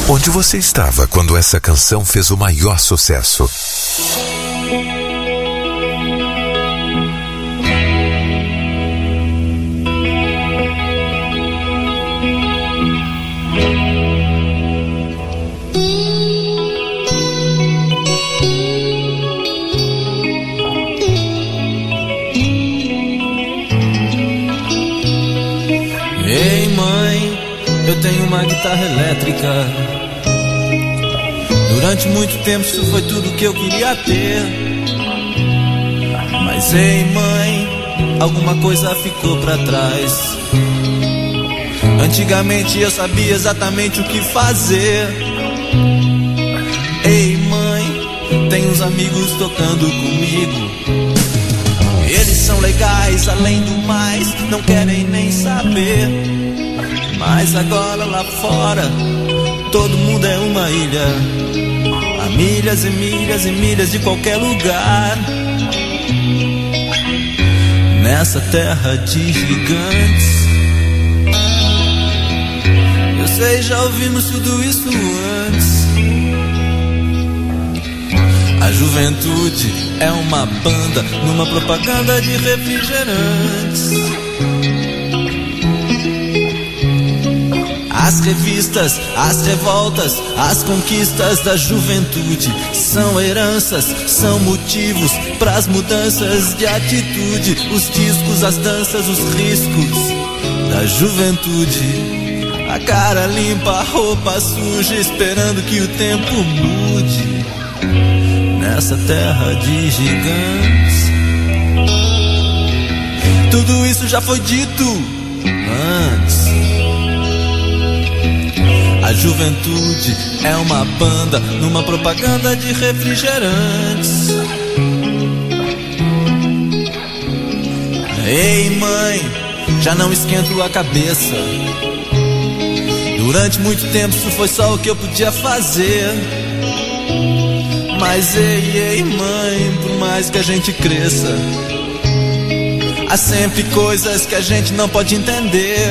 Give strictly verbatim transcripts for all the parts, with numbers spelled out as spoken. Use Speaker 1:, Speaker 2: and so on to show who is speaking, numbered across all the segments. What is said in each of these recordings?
Speaker 1: Onde você estava quando essa canção fez o maior sucesso?
Speaker 2: Ei, mãe, eu tenho uma guitarra elétrica. Durante muito tempo isso foi tudo que eu queria ter. Mas ei, mãe, alguma coisa ficou pra trás. Antigamente eu sabia exatamente o que fazer. Ei, mãe, tem uns amigos tocando comigo. Eles são legais, além do mais, não querem nem saber. Mas agora lá fora, todo mundo é uma ilha. Há milhas e milhas e milhas de qualquer lugar. Nessa terra de gigantes. Eu sei, já ouvimos tudo isso antes. A juventude é uma banda numa propaganda de refrigerantes. As revistas, as revoltas, as conquistas da juventude são heranças, são motivos pras mudanças de atitude. Os discos, as danças, os riscos da juventude. A cara limpa, a roupa suja, esperando que o tempo mude. Nessa terra de gigantes. Tudo isso já foi dito antes. A juventude é uma banda numa propaganda de refrigerantes. Ei, mãe, já não esquento a cabeça. Durante muito tempo isso foi só o que eu podia fazer. Mas ei, ei, mãe, por mais que a gente cresça, há sempre coisas que a gente não pode entender.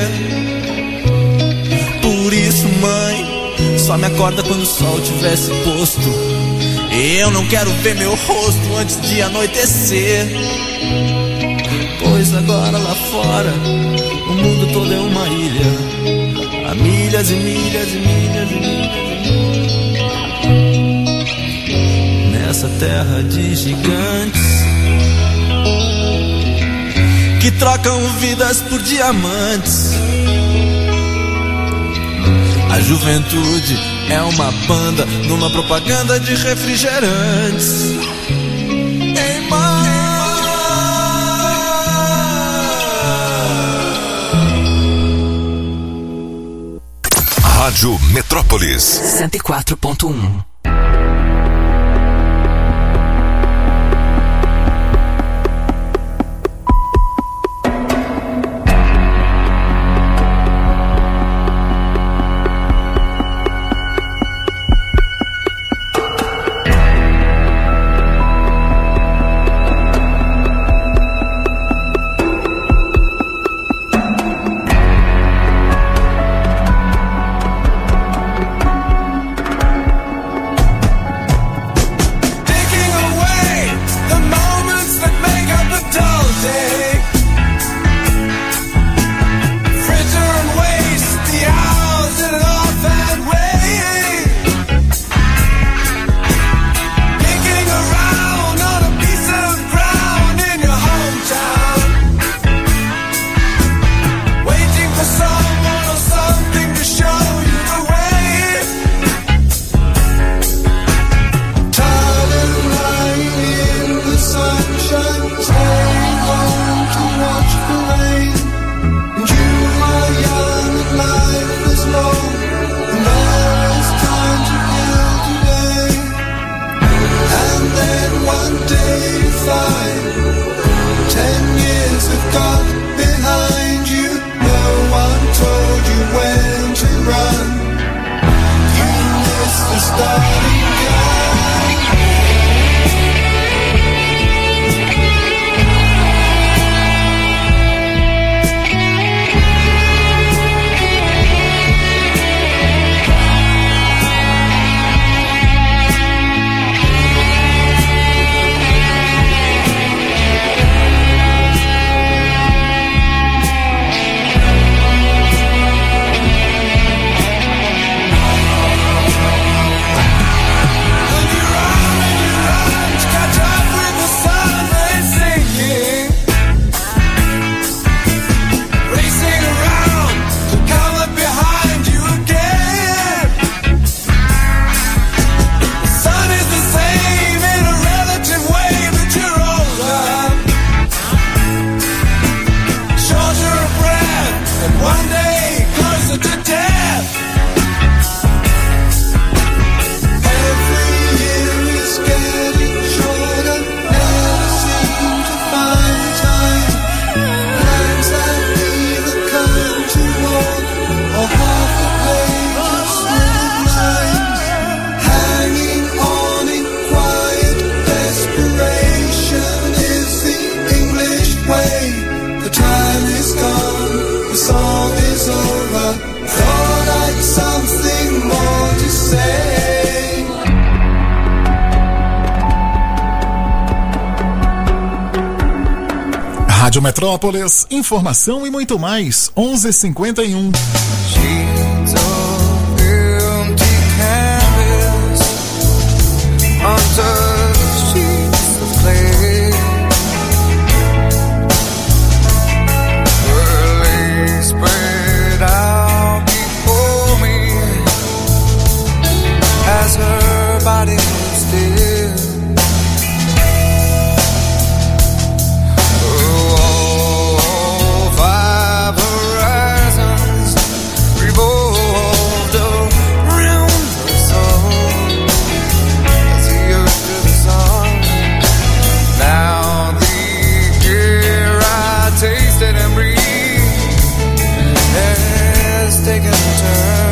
Speaker 2: Por isso, mãe, só me acorda quando o sol tivesse posto. Eu não quero ver meu rosto antes de anoitecer. Pois agora lá fora, o mundo todo é uma ilha. Há milhas e milhas e milhas e milhas. Nessa terra de gigantes que trocam vidas por diamantes. A juventude é uma banda numa propaganda de refrigerantes. Ei, mãe.
Speaker 1: Rádio Metrópolis
Speaker 3: cento e quatro ponto um.
Speaker 4: Rádio Metrópolis, informação e muito mais. onze e cinquenta e um.
Speaker 5: As her body was still, oh, five horizons revolved around her soul as the earth to the sun. Now the air I tasted and breathed has taken a turn.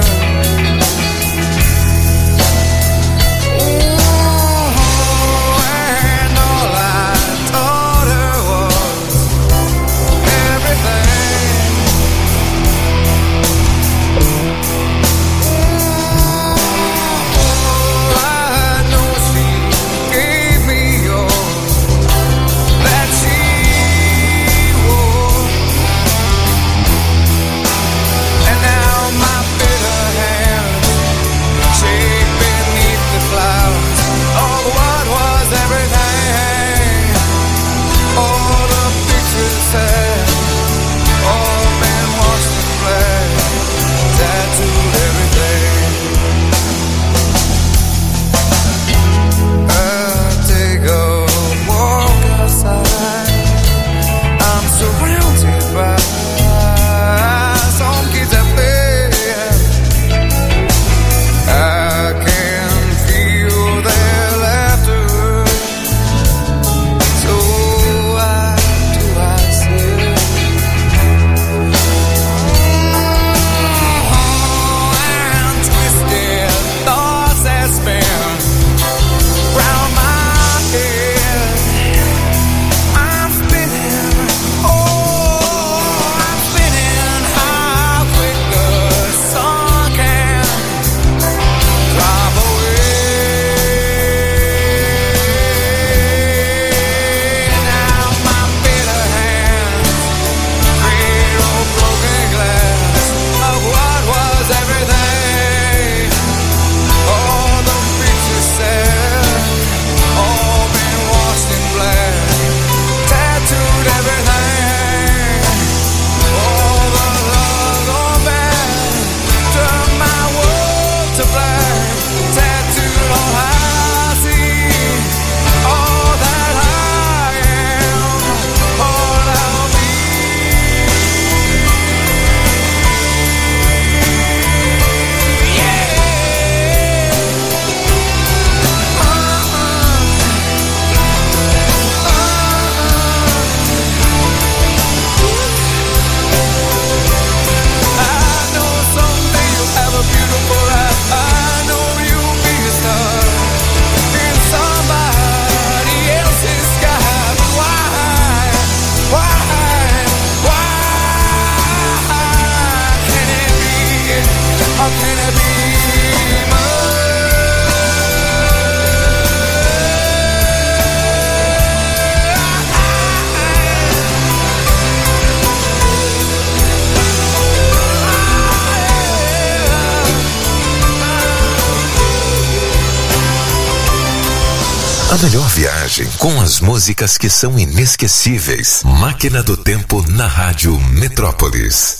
Speaker 1: A melhor viagem com as músicas que são inesquecíveis. Máquina do Tempo na Rádio Metrópolis.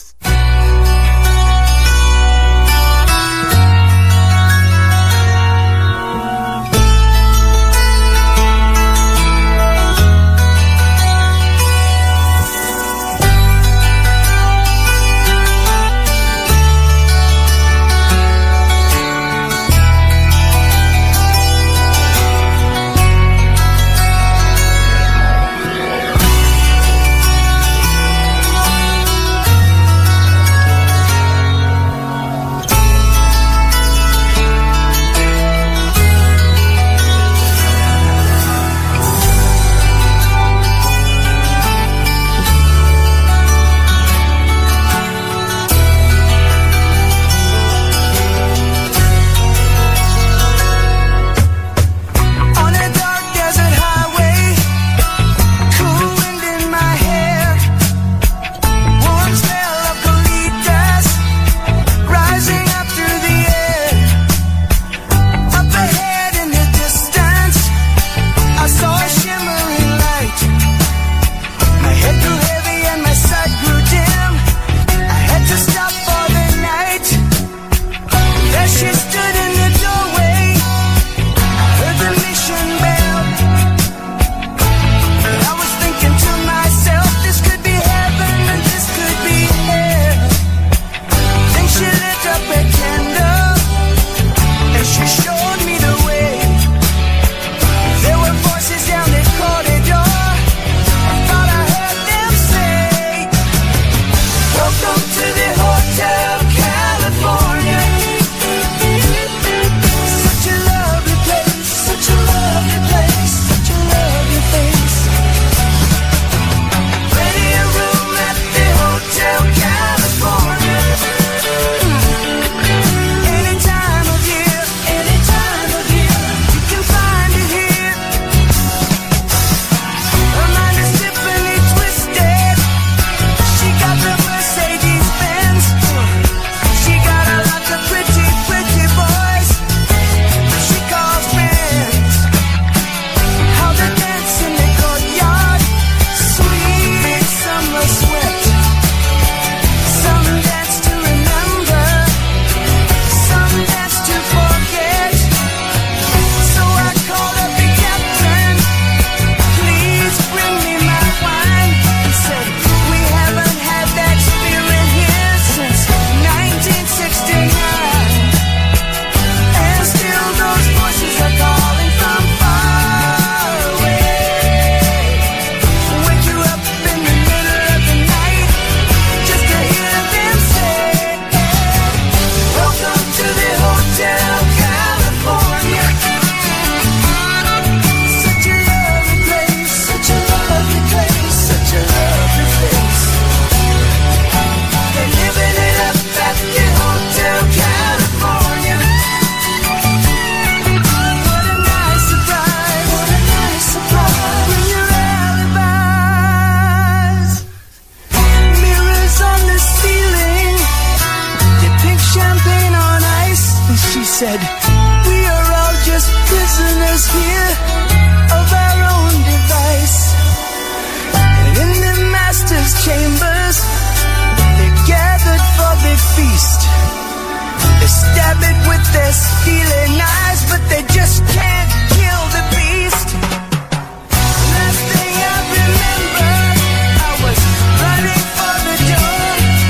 Speaker 6: said, we are all just prisoners here of our own device. And in the master's chambers, they gathered for the feast. They stab it with their steely knives, but they just can't kill the beast. Last thing I remember, I was running for the door.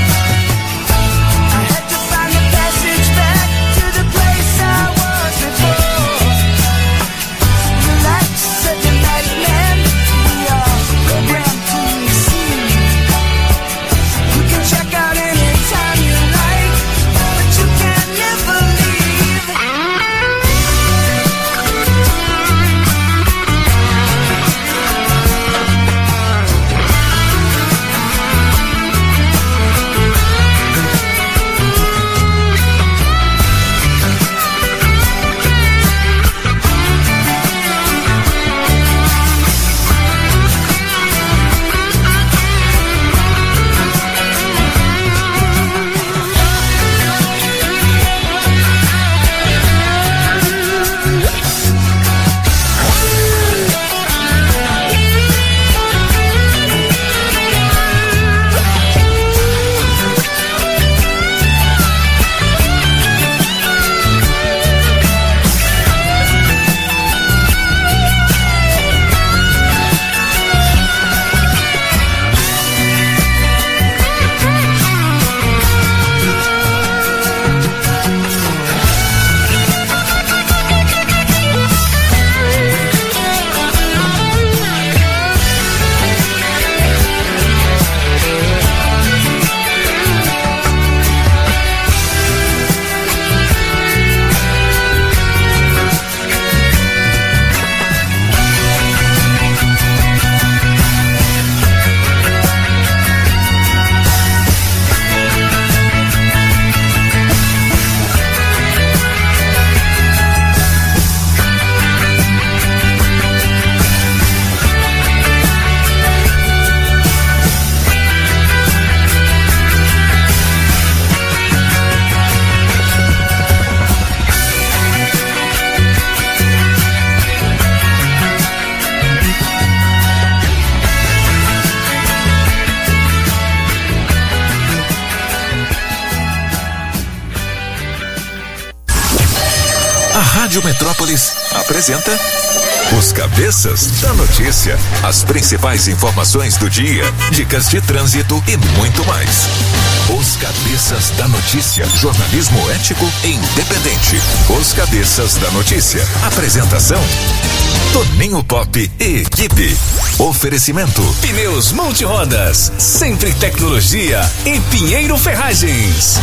Speaker 6: I had to find a passage back to the place I was before. Relax, said the night man, we are programmed to receive. You can check out anytime you like, but you can never leave.
Speaker 1: Rádio Metrópolis apresenta Os Cabeças da Notícia. As principais informações do dia, dicas de trânsito e muito mais. Os Cabeças da Notícia. Jornalismo ético e independente. Os Cabeças da Notícia. Apresentação: Toninho Pop e equipe. Oferecimento:
Speaker 7: Pneus Multirodas. Sempre tecnologia em Pinheiro Ferragens.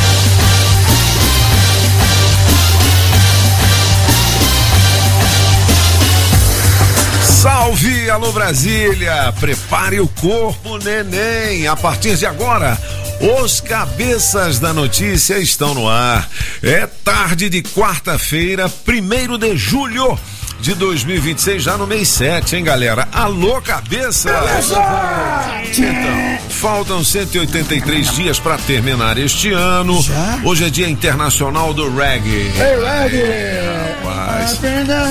Speaker 8: Salve, alô Brasília, prepare o corpo, neném. A partir de agora, os Cabeças da Notícia estão no ar. É tarde de quarta-feira, primeiro de julho de dois mil e vinte e seis, já no mês sete, hein, galera? Alô, cabeça! Então, faltam cento e oitenta e três dias para terminar este ano. Já? Hoje é Dia Internacional do Reggae.
Speaker 6: Hey, reggae!
Speaker 8: Rapaz,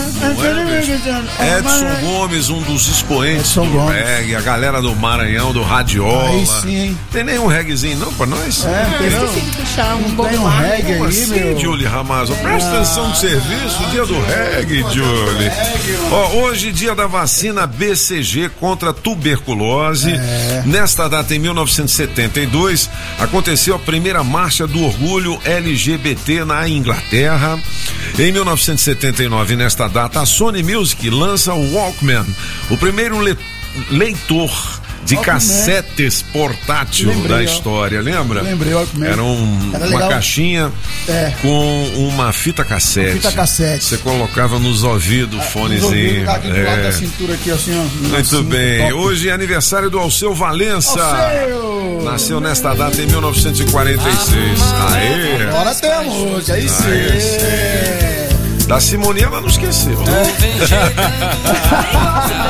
Speaker 8: é Edson Gomes, um dos expoentes Edson do Gomes. Reggae, a galera do Maranhão, do Radiola.
Speaker 6: Aí sim.
Speaker 8: Tem nenhum reggaezinho não pra nós?
Speaker 6: É, tem não. Esqueci de puxar um bom um reggae
Speaker 8: Como
Speaker 6: aí,
Speaker 8: assim,
Speaker 6: meu?
Speaker 8: Julie Ramazo? Presta atenção no serviço, dia do reggae, Julie. Ó, hoje, dia da vacina B C G contra a tuberculose. É. Nesta data, em mil novecentos e setenta e dois, aconteceu a primeira marcha do orgulho L G B T na Inglaterra. Em mil novecentos e setenta e nove, nesta data, a Sony Music lança o Walkman, o primeiro le- leitor de Walkman. Cassetes portátil lembrei, da história, lembra?
Speaker 6: Lembrei, Walkman.
Speaker 8: Era, um, Era uma caixinha é. com uma fita cassete. Uma
Speaker 6: fita cassete.
Speaker 8: Você colocava nos ouvidos o fonezinho.
Speaker 6: Tá aqui do lado da cintura aqui, assim, ó.
Speaker 8: Muito assim, bem. Top. Hoje é aniversário do Alceu Valença.
Speaker 6: Alceu!
Speaker 8: Nasceu nesta data em mil novecentos e quarenta e seis. Aê!
Speaker 6: Agora temos hoje, aí sim.
Speaker 8: Da Simone ela não esqueceu. É.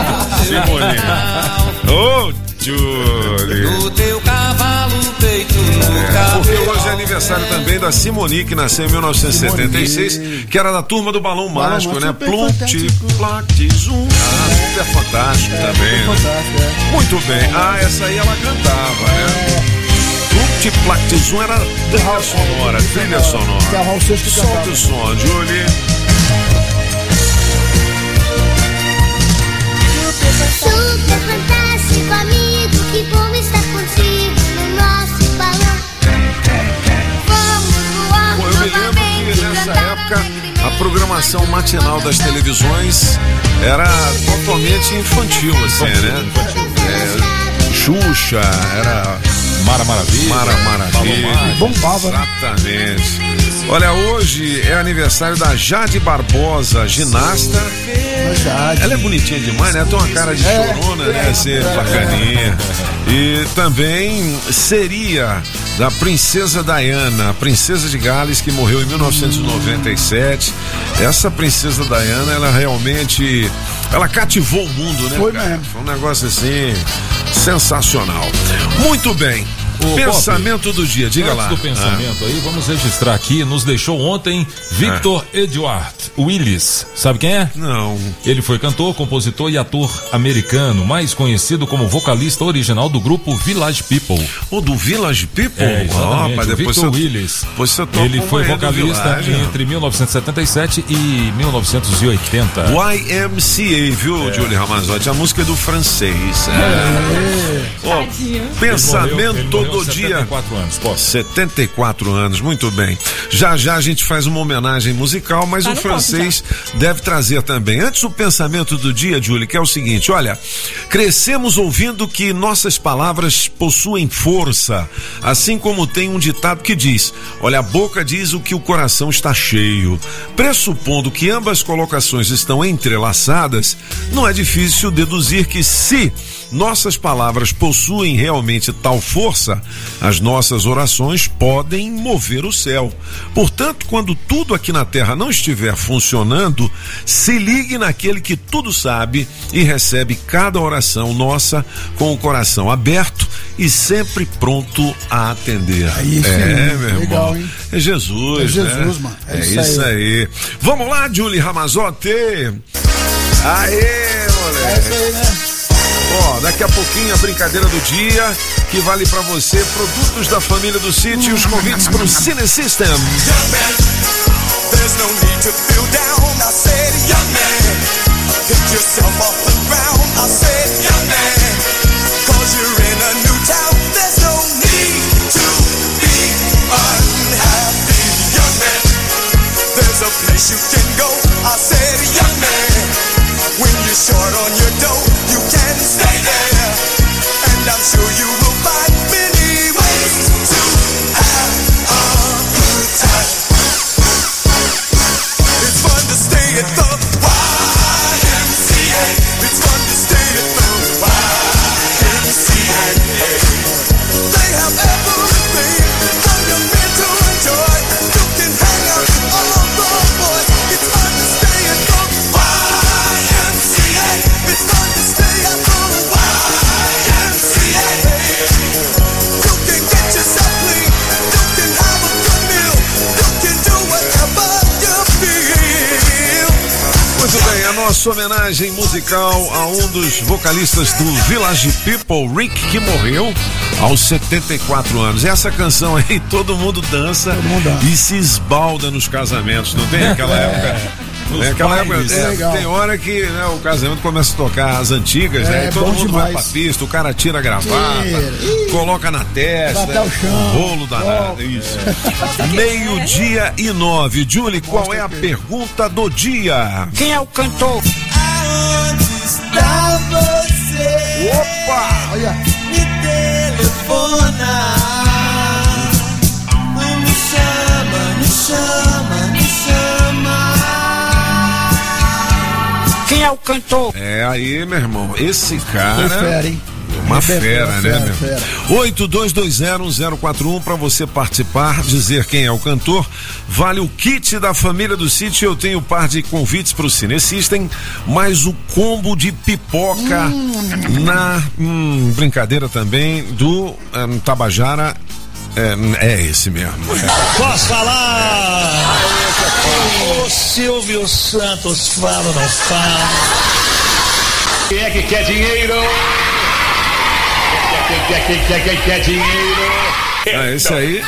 Speaker 8: Simone. Ô, oh, Julie.
Speaker 2: No teu cavalo peito
Speaker 8: É, porque hoje é aniversário também da Simone, que nasceu em mil novecentos e setenta e seis, que era da turma do Balão Mágico, né? Plumpt, Plact, Zoom. Ah, super fantástico
Speaker 9: é,
Speaker 8: também.
Speaker 9: Super
Speaker 8: né?
Speaker 9: fantástico, é.
Speaker 8: Muito bem. Ah, essa aí ela cantava, né? Plumpt, Plact, Zoom era trilha sonora, trilha sonora.
Speaker 9: Que é o Raul Seixas que
Speaker 8: Solta
Speaker 9: cantava.
Speaker 8: o som, Julie.
Speaker 10: Super fantástico, amigo, que bom estar contigo no nosso balão. Vamos voar
Speaker 8: Pô, eu me lembro
Speaker 10: novamente,
Speaker 8: que nessa
Speaker 10: cantar
Speaker 8: época
Speaker 10: alegremente.
Speaker 8: a programação matinal das televisões era totalmente infantil, assim, né? É, Xuxa, era
Speaker 11: Mara Maravilha.
Speaker 8: Mara Maravilha.
Speaker 9: Bombava, né?
Speaker 8: Exatamente. Olha, hoje é aniversário da Jade Barbosa, ginasta.
Speaker 9: Jade.
Speaker 8: Ela é bonitinha demais, né? Tem uma cara de
Speaker 9: É,
Speaker 8: chorona,
Speaker 9: é,
Speaker 8: né? Assim,
Speaker 9: é,
Speaker 8: bacaninha. E também seria da Princesa Diana, a Princesa de Gales, que morreu em mil novecentos e noventa e sete. Essa Princesa Diana, ela realmente, ela cativou o mundo, né,
Speaker 9: Foi
Speaker 8: cara?
Speaker 9: mesmo.
Speaker 8: Foi um negócio assim, sensacional. Muito bem.
Speaker 11: Ô,
Speaker 8: Pensamento do dia, diga
Speaker 11: Antes
Speaker 8: lá.
Speaker 11: do pensamento aí, vamos registrar aqui, nos deixou ontem Victor Edward Willis. Sabe quem é?
Speaker 8: Não.
Speaker 11: Ele foi cantor, compositor e ator americano, mais conhecido como vocalista original do grupo Village People.
Speaker 8: O do Village People?
Speaker 11: É, exatamente,
Speaker 8: Opa,
Speaker 11: o
Speaker 8: depois
Speaker 11: Victor
Speaker 8: você-
Speaker 11: Willis.
Speaker 8: depois você toca
Speaker 11: Ele
Speaker 8: uma
Speaker 11: foi
Speaker 8: aí do
Speaker 11: vocalista
Speaker 8: Village,
Speaker 11: entre mil novecentos e setenta e sete e mil novecentos e oitenta.
Speaker 8: Y M C A, viu, Julie Ramazotti? A música é do francês. É. Ó, pensamento
Speaker 11: Ele morreu- ele morreu
Speaker 8: do
Speaker 11: aos
Speaker 8: dia.
Speaker 11: setenta e quatro anos, posso.
Speaker 8: setenta e quatro anos, muito bem. Já já a gente faz uma homenagem musical, mas
Speaker 12: Tá
Speaker 8: o
Speaker 12: no
Speaker 8: francês deve trazer também. Antes o pensamento do dia, Julie, que é o seguinte: olha, crescemos ouvindo que nossas palavras possuem força, assim como tem um ditado que diz: olha, a boca diz o que o coração está cheio. Pressupondo que ambas colocações estão entrelaçadas, não é difícil deduzir que se nossas palavras possuem realmente tal força, as nossas orações podem mover o céu. Portanto, quando tudo aqui na terra não estiver funcionando, se ligue naquele que tudo sabe e recebe cada oração nossa com o coração aberto e sempre pronto a atender.
Speaker 9: Aí sim,
Speaker 8: é, meu irmão.
Speaker 9: legal, hein?
Speaker 8: É Jesus,
Speaker 9: É Jesus,
Speaker 8: né?
Speaker 9: mano.
Speaker 8: É,
Speaker 9: É
Speaker 8: isso,
Speaker 9: isso
Speaker 8: aí.
Speaker 9: aí.
Speaker 8: Vamos lá, Julie Ramazotti. Aê, moleque.
Speaker 9: É isso aí, né?
Speaker 8: Ó, daqui a pouquinho a brincadeira do dia, que vale pra você produtos da família do Sítio e os convites pro Cine System.
Speaker 5: Young man, there's no need to feel down. I said, young man, pick yourself off the ground. I said, young man, cause you're in a new town. There's no need to be unhappy. Young man, there's a place you can go. I said, young man, when you're short on your dough, you can stay there. And I'm sure you will find many ways to have a good time. It's fun to stay at the Y M C A. It's fun to stay at the Y M C A. They have everything for your men to enjoy. You can hang out with all the boys. It's fun to stay at the Y M C A. It's fun to stay at the Y M C A. You can get yourself clean. You can have a good meal. You can do whatever you feel.
Speaker 8: Muito bem, a nossa homenagem musical a um dos vocalistas do Village People, Rick, que morreu aos setenta e quatro anos. Essa canção aí, todo mundo dança
Speaker 9: Todo mundo dança.
Speaker 8: e se esbalda nos casamentos, não tem aquela época?
Speaker 11: Nos
Speaker 8: É, aquela
Speaker 11: bailes.
Speaker 8: época, é,
Speaker 9: É legal.
Speaker 8: tem hora que né, o casamento começa a tocar as antigas,
Speaker 9: É,
Speaker 8: né? E todo
Speaker 9: bom
Speaker 8: mundo vai
Speaker 9: demais.
Speaker 8: pra pista, o cara tira a gravata,
Speaker 9: Tira. Ih.
Speaker 8: coloca na testa,
Speaker 9: Vai até o chão.
Speaker 8: um rolo danado, isso. Meio-dia e nove. Julie, qual é a pergunta do dia?
Speaker 12: Quem é o cantor?
Speaker 2: Aonde está você?
Speaker 8: Opa!
Speaker 9: Olha,
Speaker 2: Me telefona. Me chama, me chama, me chama.
Speaker 12: Quem é o cantor?
Speaker 8: É aí, meu irmão, esse
Speaker 9: foi
Speaker 8: cara...
Speaker 9: fera, hein?
Speaker 8: Uma
Speaker 9: Fera,
Speaker 8: fera, né,
Speaker 9: fera,
Speaker 8: meu?
Speaker 9: fera.
Speaker 8: oito dois dois zero um zero quatro um para você participar, dizer quem é o cantor. Vale o kit da família do Sítio. Eu tenho um par de convites pro Cine System, mais o combo de pipoca
Speaker 9: Hum.
Speaker 8: na hum, brincadeira também do hum, Tabajara É, é esse mesmo.
Speaker 13: Posso falar? O Silvio Santos fala ou não fala? Quem é que quer dinheiro? Quem quer, quem quer, quem quer dinheiro?
Speaker 8: Ah, esse aí.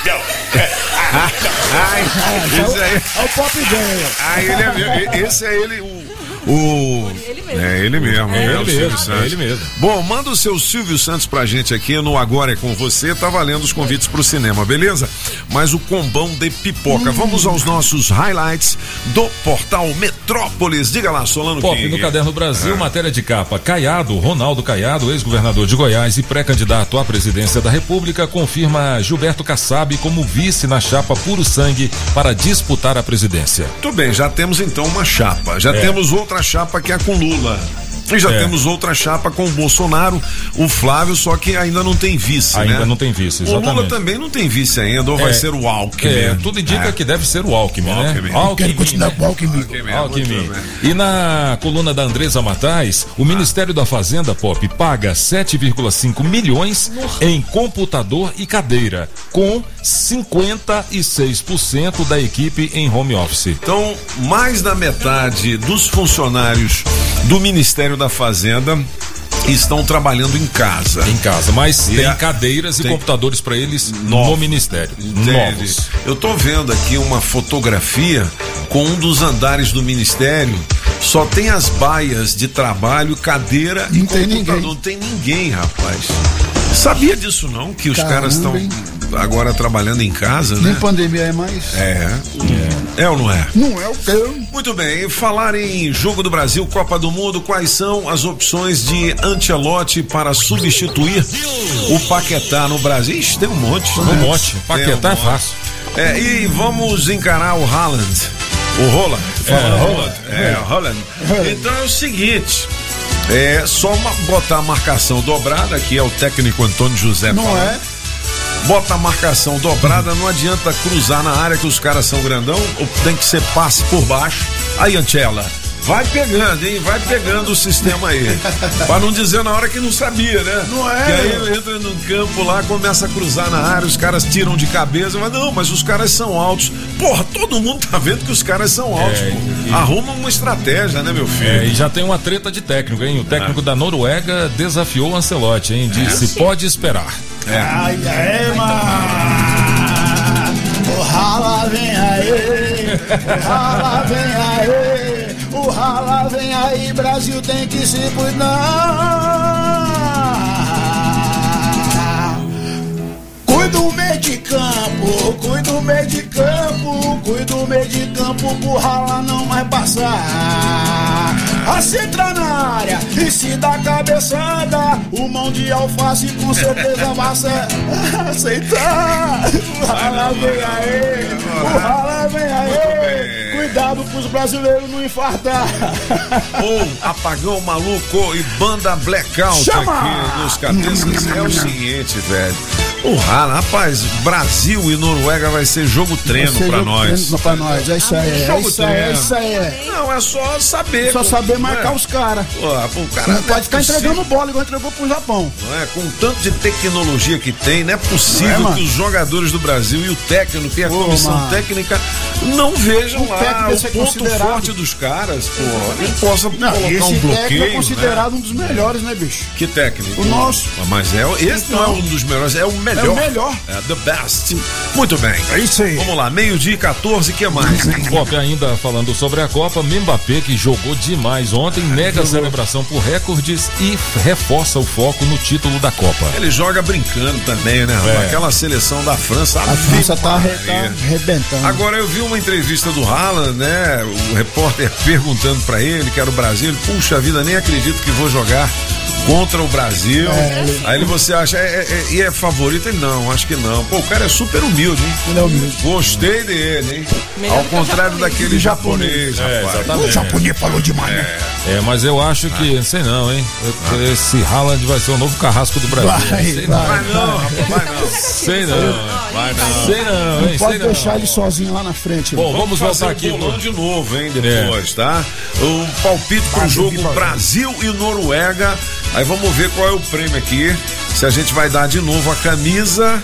Speaker 8: Ai, esse aí.
Speaker 9: É o Pop Ganha.
Speaker 8: Ah, ele é mesmo. Esse é ele, o. O...
Speaker 14: Ele mesmo.
Speaker 8: É ele mesmo,
Speaker 11: É
Speaker 8: né?
Speaker 11: ele
Speaker 8: O
Speaker 11: mesmo,
Speaker 8: Silvio Santos.
Speaker 11: é ele mesmo.
Speaker 8: Bom, manda o seu Silvio Santos pra gente aqui no Agora é com você, tá valendo os convites pro cinema, beleza? Mas o combão de pipoca. Hum. Vamos aos nossos highlights do portal Metrópolis. Diga lá, Solano
Speaker 11: Pop,
Speaker 8: King.
Speaker 11: no Caderno Brasil,
Speaker 8: Ah.
Speaker 11: matéria de capa. Caiado, Ronaldo Caiado, ex-governador de Goiás e pré-candidato à presidência da República, confirma Gilberto Kassab como vice na chapa Puro Sangue para disputar a presidência.
Speaker 8: Tudo bem, já temos então uma chapa. Já
Speaker 11: É.
Speaker 8: temos outra chapa que é com Lula. E já
Speaker 11: É.
Speaker 8: temos outra chapa com o Bolsonaro, o Flávio, só que ainda não tem vice,
Speaker 11: Ainda
Speaker 8: né?
Speaker 11: não tem vice,
Speaker 8: O Lula
Speaker 11: exatamente.
Speaker 8: também não tem vice ainda, ou vai
Speaker 11: É.
Speaker 8: ser o Alckmin.
Speaker 11: É, tudo indica
Speaker 8: É.
Speaker 11: que deve ser o Alckmin,
Speaker 8: Alckmin.
Speaker 11: né?
Speaker 8: Eu
Speaker 9: Quero continuar com o Alckmin.
Speaker 11: Alckmin. E na coluna da Andresa Matais, o Ministério da Fazenda, Pop, paga sete vírgula cinco milhões em computador e cadeira, com cinquenta e seis por cento da equipe em home office.
Speaker 8: Então, mais da metade dos funcionários do Ministério da Fazenda estão trabalhando em casa.
Speaker 11: Em casa, mas
Speaker 8: E
Speaker 11: tem
Speaker 8: a-
Speaker 11: cadeiras e
Speaker 8: tem-
Speaker 11: computadores para eles
Speaker 8: Novos.
Speaker 11: no Ministério.
Speaker 8: Entende?
Speaker 11: Novos.
Speaker 8: Eu tô vendo aqui uma fotografia com um dos andares do Ministério. Só tem as baias de trabalho, cadeira e
Speaker 9: Não tem
Speaker 8: computador.
Speaker 9: ninguém.
Speaker 8: Não tem ninguém, rapaz. Sabia disso não? Que os
Speaker 9: Caramba,
Speaker 8: caras estão
Speaker 9: hein?
Speaker 8: agora trabalhando em casa,
Speaker 9: Nem
Speaker 8: né?
Speaker 9: pandemia é mais.
Speaker 8: É. É ou não é?
Speaker 9: Não é o que?
Speaker 8: Muito bem, falar em Jogo do Brasil, Copa do Mundo, quais são as opções de Ancelotti para substituir o Paquetá no Brasil? Ixi, tem um monte.
Speaker 11: Um
Speaker 8: né?
Speaker 11: monte.
Speaker 8: Tem
Speaker 11: Paquetá
Speaker 8: um
Speaker 11: é
Speaker 8: monte.
Speaker 11: fácil.
Speaker 8: É, e vamos encarar o Haaland. O Haaland. Fala,
Speaker 11: É,
Speaker 8: Haaland. É, o Haaland. Então é o seguinte. É só uma- botar a marcação dobrada, que é o técnico Antônio José.
Speaker 9: Não
Speaker 8: falando.
Speaker 9: é?
Speaker 8: Bota a marcação dobrada, não adianta cruzar na área que os caras são grandão, ou tem que ser passe por baixo. Aí, Anchela, vai pegando, hein? Vai pegando o sistema aí. Pra não dizer na hora que não sabia, né?
Speaker 9: Não é?
Speaker 8: Que aí entra no campo lá, começa a cruzar na área, os caras tiram de cabeça, mas não, mas os caras são altos. Porra, todo mundo tá vendo que os caras são altos.
Speaker 11: É,
Speaker 8: pô.
Speaker 11: e-
Speaker 8: Arruma uma estratégia, né, meu filho?
Speaker 11: É, e já tem uma treta de técnico, hein? O técnico da Noruega desafiou o Ancelotti, hein? Disse, pode esperar.
Speaker 9: Ai, ai, mano. O rala vem aí. O rala vem aí. O rala vem aí. Brasil tem que se cuidar. Cuida o meio de campo. Cuida o meio de campo. Cuida o meio de campo. O rala não vai passar. Se entrar na área e se dá cabeçada, o mão de alface com certeza vai aceitar. O rala vem aí, o rala vem aí. Cuidado pros brasileiros não infartar.
Speaker 8: Ou Apagão Maluco e Banda Blackout
Speaker 9: Chama!
Speaker 8: aqui nos cabeças. É o seguinte, velho. O Rala, rapaz, Brasil e Noruega vai ser jogo treino
Speaker 9: Vai ser
Speaker 8: pra
Speaker 9: jogo
Speaker 8: nós.
Speaker 9: treino pra nós, é isso aí, é
Speaker 8: Jogo
Speaker 9: isso aí, é
Speaker 8: treino.
Speaker 9: isso aí.
Speaker 8: Não, é só saber.
Speaker 9: Só saber marcar
Speaker 8: é?
Speaker 9: os caras.
Speaker 8: Pô, o cara
Speaker 9: Não pode
Speaker 8: é
Speaker 9: ficar
Speaker 8: possível,
Speaker 9: entregando bola igual entregou pro Japão.
Speaker 8: não é? Com tanto de tecnologia que tem, não é possível
Speaker 9: Não é, mano?
Speaker 8: que os jogadores do Brasil e o técnico e a
Speaker 9: Pô,
Speaker 8: comissão
Speaker 9: mano.
Speaker 8: técnica não vejam
Speaker 9: O
Speaker 8: lá
Speaker 9: técnico
Speaker 8: o
Speaker 9: deve ser
Speaker 8: ponto
Speaker 9: considerado-
Speaker 8: forte dos caras, pô. Ele possa
Speaker 9: Não,
Speaker 8: colocar
Speaker 9: esse
Speaker 8: um
Speaker 9: técnico
Speaker 8: bloqueio,
Speaker 9: é considerado um dos melhores, né, bicho?
Speaker 8: né? Que técnico?
Speaker 9: O nosso.
Speaker 8: Mas é, esse
Speaker 9: Então,
Speaker 8: não é um dos melhores, é o melhor.
Speaker 9: é o melhor.
Speaker 8: É the best. Muito bem.
Speaker 9: É isso aí.
Speaker 8: Vamos lá, meio-dia e quatorze, o que mais?
Speaker 11: Pop, ainda falando sobre a Copa, Mbappé, que jogou demais ontem, nega a celebração por recordes e reforça o foco no título da Copa.
Speaker 8: Ele joga brincando também, né?
Speaker 11: É.
Speaker 8: Aquela seleção da França.
Speaker 9: A
Speaker 8: Ave
Speaker 9: França tá, arre- tá
Speaker 8: Maria.
Speaker 9: arrebentando.
Speaker 8: Agora eu vi uma entrevista do Haaland, né? O repórter perguntando pra ele que era o Brasil. Ele, puxa vida, nem acredito que vou jogar contra o Brasil.
Speaker 9: É, ele-
Speaker 8: Aí ele, você acha, é, é, é- e é favorito? Ele, não, acho que não. Pô, o cara é super humilde, hein?
Speaker 9: Ele é humilde.
Speaker 8: Gostei dele, hein?
Speaker 14: Melhor
Speaker 8: Ao
Speaker 14: que o
Speaker 8: contrário
Speaker 14: japonês.
Speaker 8: daquele
Speaker 9: Do
Speaker 8: japonês,
Speaker 11: É,
Speaker 8: rapaz.
Speaker 11: exatamente.
Speaker 9: O japonês falou demais, né?
Speaker 11: É, mas eu acho que, não sei não, hein? Eu- Esse Haaland vai ser o novo carrasco do Brasil.
Speaker 9: Vai,
Speaker 11: sei
Speaker 9: vai.
Speaker 8: Vai não, rapaz, vai não.
Speaker 11: não, sei não, vai não, sei não, hein?
Speaker 9: Pode
Speaker 11: Sei não.
Speaker 9: deixar ele sozinho lá na frente.
Speaker 11: Bom,
Speaker 9: né?
Speaker 11: vamos
Speaker 8: fazer
Speaker 11: voltar
Speaker 8: um
Speaker 11: aqui.
Speaker 8: bolão
Speaker 11: pro-
Speaker 8: de novo, hein, depois, tá? O palpite pro
Speaker 9: Brasil,
Speaker 8: jogo
Speaker 9: Brasil.
Speaker 8: Brasil e Noruega. Aí vamos ver qual é o prêmio aqui. Se a gente vai dar de novo a camisa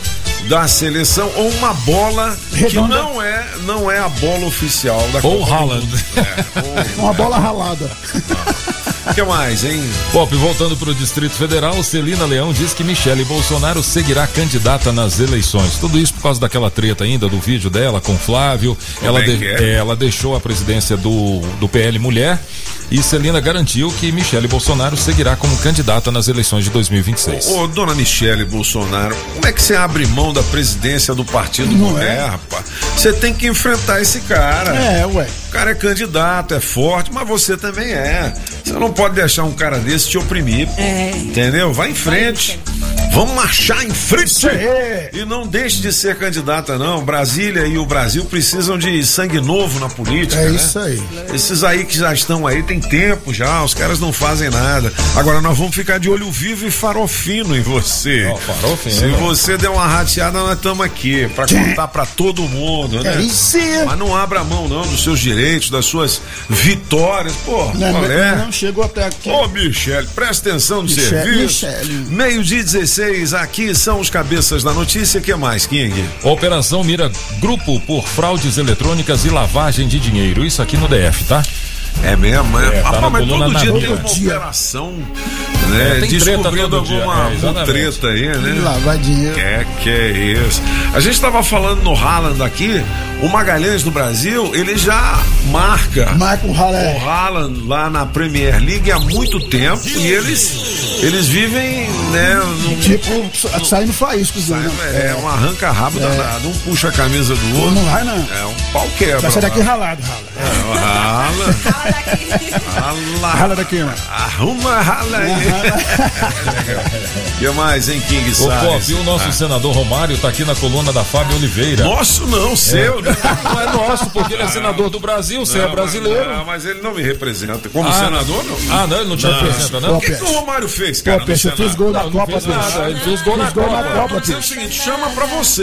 Speaker 8: da seleção ou uma bola
Speaker 9: Redonda.
Speaker 8: que não é, não é a bola oficial da
Speaker 11: Ou
Speaker 8: Copa do
Speaker 11: Haaland.
Speaker 8: Mundo. É, ou-
Speaker 9: Uma bola ralada.
Speaker 8: O que mais, hein?
Speaker 11: Pop, voltando para o Distrito Federal, Celina Leão diz que Michele Bolsonaro seguirá candidata nas eleições. Tudo isso por causa daquela treta ainda do vídeo dela com Flávio.
Speaker 8: Como
Speaker 11: Ela,
Speaker 8: é
Speaker 11: de-
Speaker 8: que é?
Speaker 11: é, ela deixou a presidência do, do P L Mulher e Celina garantiu que Michele Bolsonaro seguirá como candidata nas eleições de dois mil e vinte e seis.
Speaker 8: Ô, dona Michele Bolsonaro, como é que você abre mão da presidência do Partido
Speaker 9: Não
Speaker 8: Mulher,
Speaker 9: é?
Speaker 8: rapaz? Você tem que enfrentar esse cara.
Speaker 9: É, ué.
Speaker 8: O cara é candidato, é forte, mas você também é. Você não pode deixar um cara desse te oprimir. Pô.
Speaker 14: É.
Speaker 8: Entendeu? Vai em frente. Vamos marchar em frente.
Speaker 9: Isso aí.
Speaker 8: E não deixe de ser candidata, não. Brasília e o Brasil precisam de sangue novo na política.
Speaker 9: É
Speaker 8: né?
Speaker 9: isso aí.
Speaker 8: Esses aí que já estão aí tem tempo já, os caras não fazem nada. Agora nós vamos ficar de olho vivo e farofino em você.
Speaker 11: Ó, farofino.
Speaker 8: Se você der uma rateada, nós estamos aqui pra contar pra todo mundo, né?
Speaker 9: É isso aí.
Speaker 8: Mas não abra mão não dos seus direitos, das suas vitórias. Pô,
Speaker 9: Não,
Speaker 8: qual é?
Speaker 9: não chegou até aqui.
Speaker 8: Ô, Michele, presta atenção no
Speaker 9: Michele,
Speaker 8: serviço.
Speaker 9: Michele.
Speaker 8: Meio-dia dezesseis, aqui são os cabeças da notícia. O que mais, King?
Speaker 11: Operação mira grupo por fraudes eletrônicas e lavagem de dinheiro. Isso aqui no D F, tá?
Speaker 8: É mesmo, é?
Speaker 11: É, tá
Speaker 8: Rapaz,
Speaker 11: na
Speaker 8: mas
Speaker 11: coluna
Speaker 8: todo dia
Speaker 11: na
Speaker 8: tem uma
Speaker 11: Naruto.
Speaker 8: operação, né?
Speaker 11: É, tem treta
Speaker 8: Descobrindo
Speaker 11: todo dia,
Speaker 8: alguma
Speaker 11: é, exatamente.
Speaker 8: treta aí, né?
Speaker 9: Lavar dinheiro.
Speaker 8: É que é isso. A gente estava falando no Haaland aqui, o Magalhães do Brasil, ele já marca
Speaker 9: Marca o Haaland.
Speaker 8: o Haaland lá na Premier League há muito tempo e eles, eles vivem, né? Num,
Speaker 9: Tipo, saindo faíscos do né?
Speaker 8: é, um arranca-rabo danado, um puxa a camisa do outro.
Speaker 9: Não vai, não.
Speaker 8: É um pau quebra.
Speaker 9: Vai sair daqui
Speaker 8: lá.
Speaker 9: ralado, rala.
Speaker 8: É, o Haaland. Rala.
Speaker 9: Rala daqui, mano.
Speaker 8: Arruma, rala aí. O que mais, hein, King
Speaker 11: Ô, Pop,
Speaker 8: Sainz?
Speaker 11: e o nosso
Speaker 8: Ah.
Speaker 11: senador Romário tá aqui na coluna da Fábio Oliveira.
Speaker 8: Nosso não, seu. né?
Speaker 11: Não é nosso, porque ele é senador do Brasil, você é
Speaker 8: Não,
Speaker 11: brasileiro.
Speaker 8: Não, mas ele não me representa. Como
Speaker 11: Ah,
Speaker 8: senador, não.
Speaker 11: Ah, não, ele não te representa, não?
Speaker 8: O que, que o Romário fez, cara?
Speaker 9: Pô, Peixe, eu fiz gol na
Speaker 11: Não, não
Speaker 9: Copa,
Speaker 11: fez nada,
Speaker 9: Peixe.
Speaker 11: ele fez gol na
Speaker 9: Fiz gol na
Speaker 11: Copa.
Speaker 9: Copa,
Speaker 8: Tô dizendo o
Speaker 9: Peixe.
Speaker 8: seguinte, chama pra você.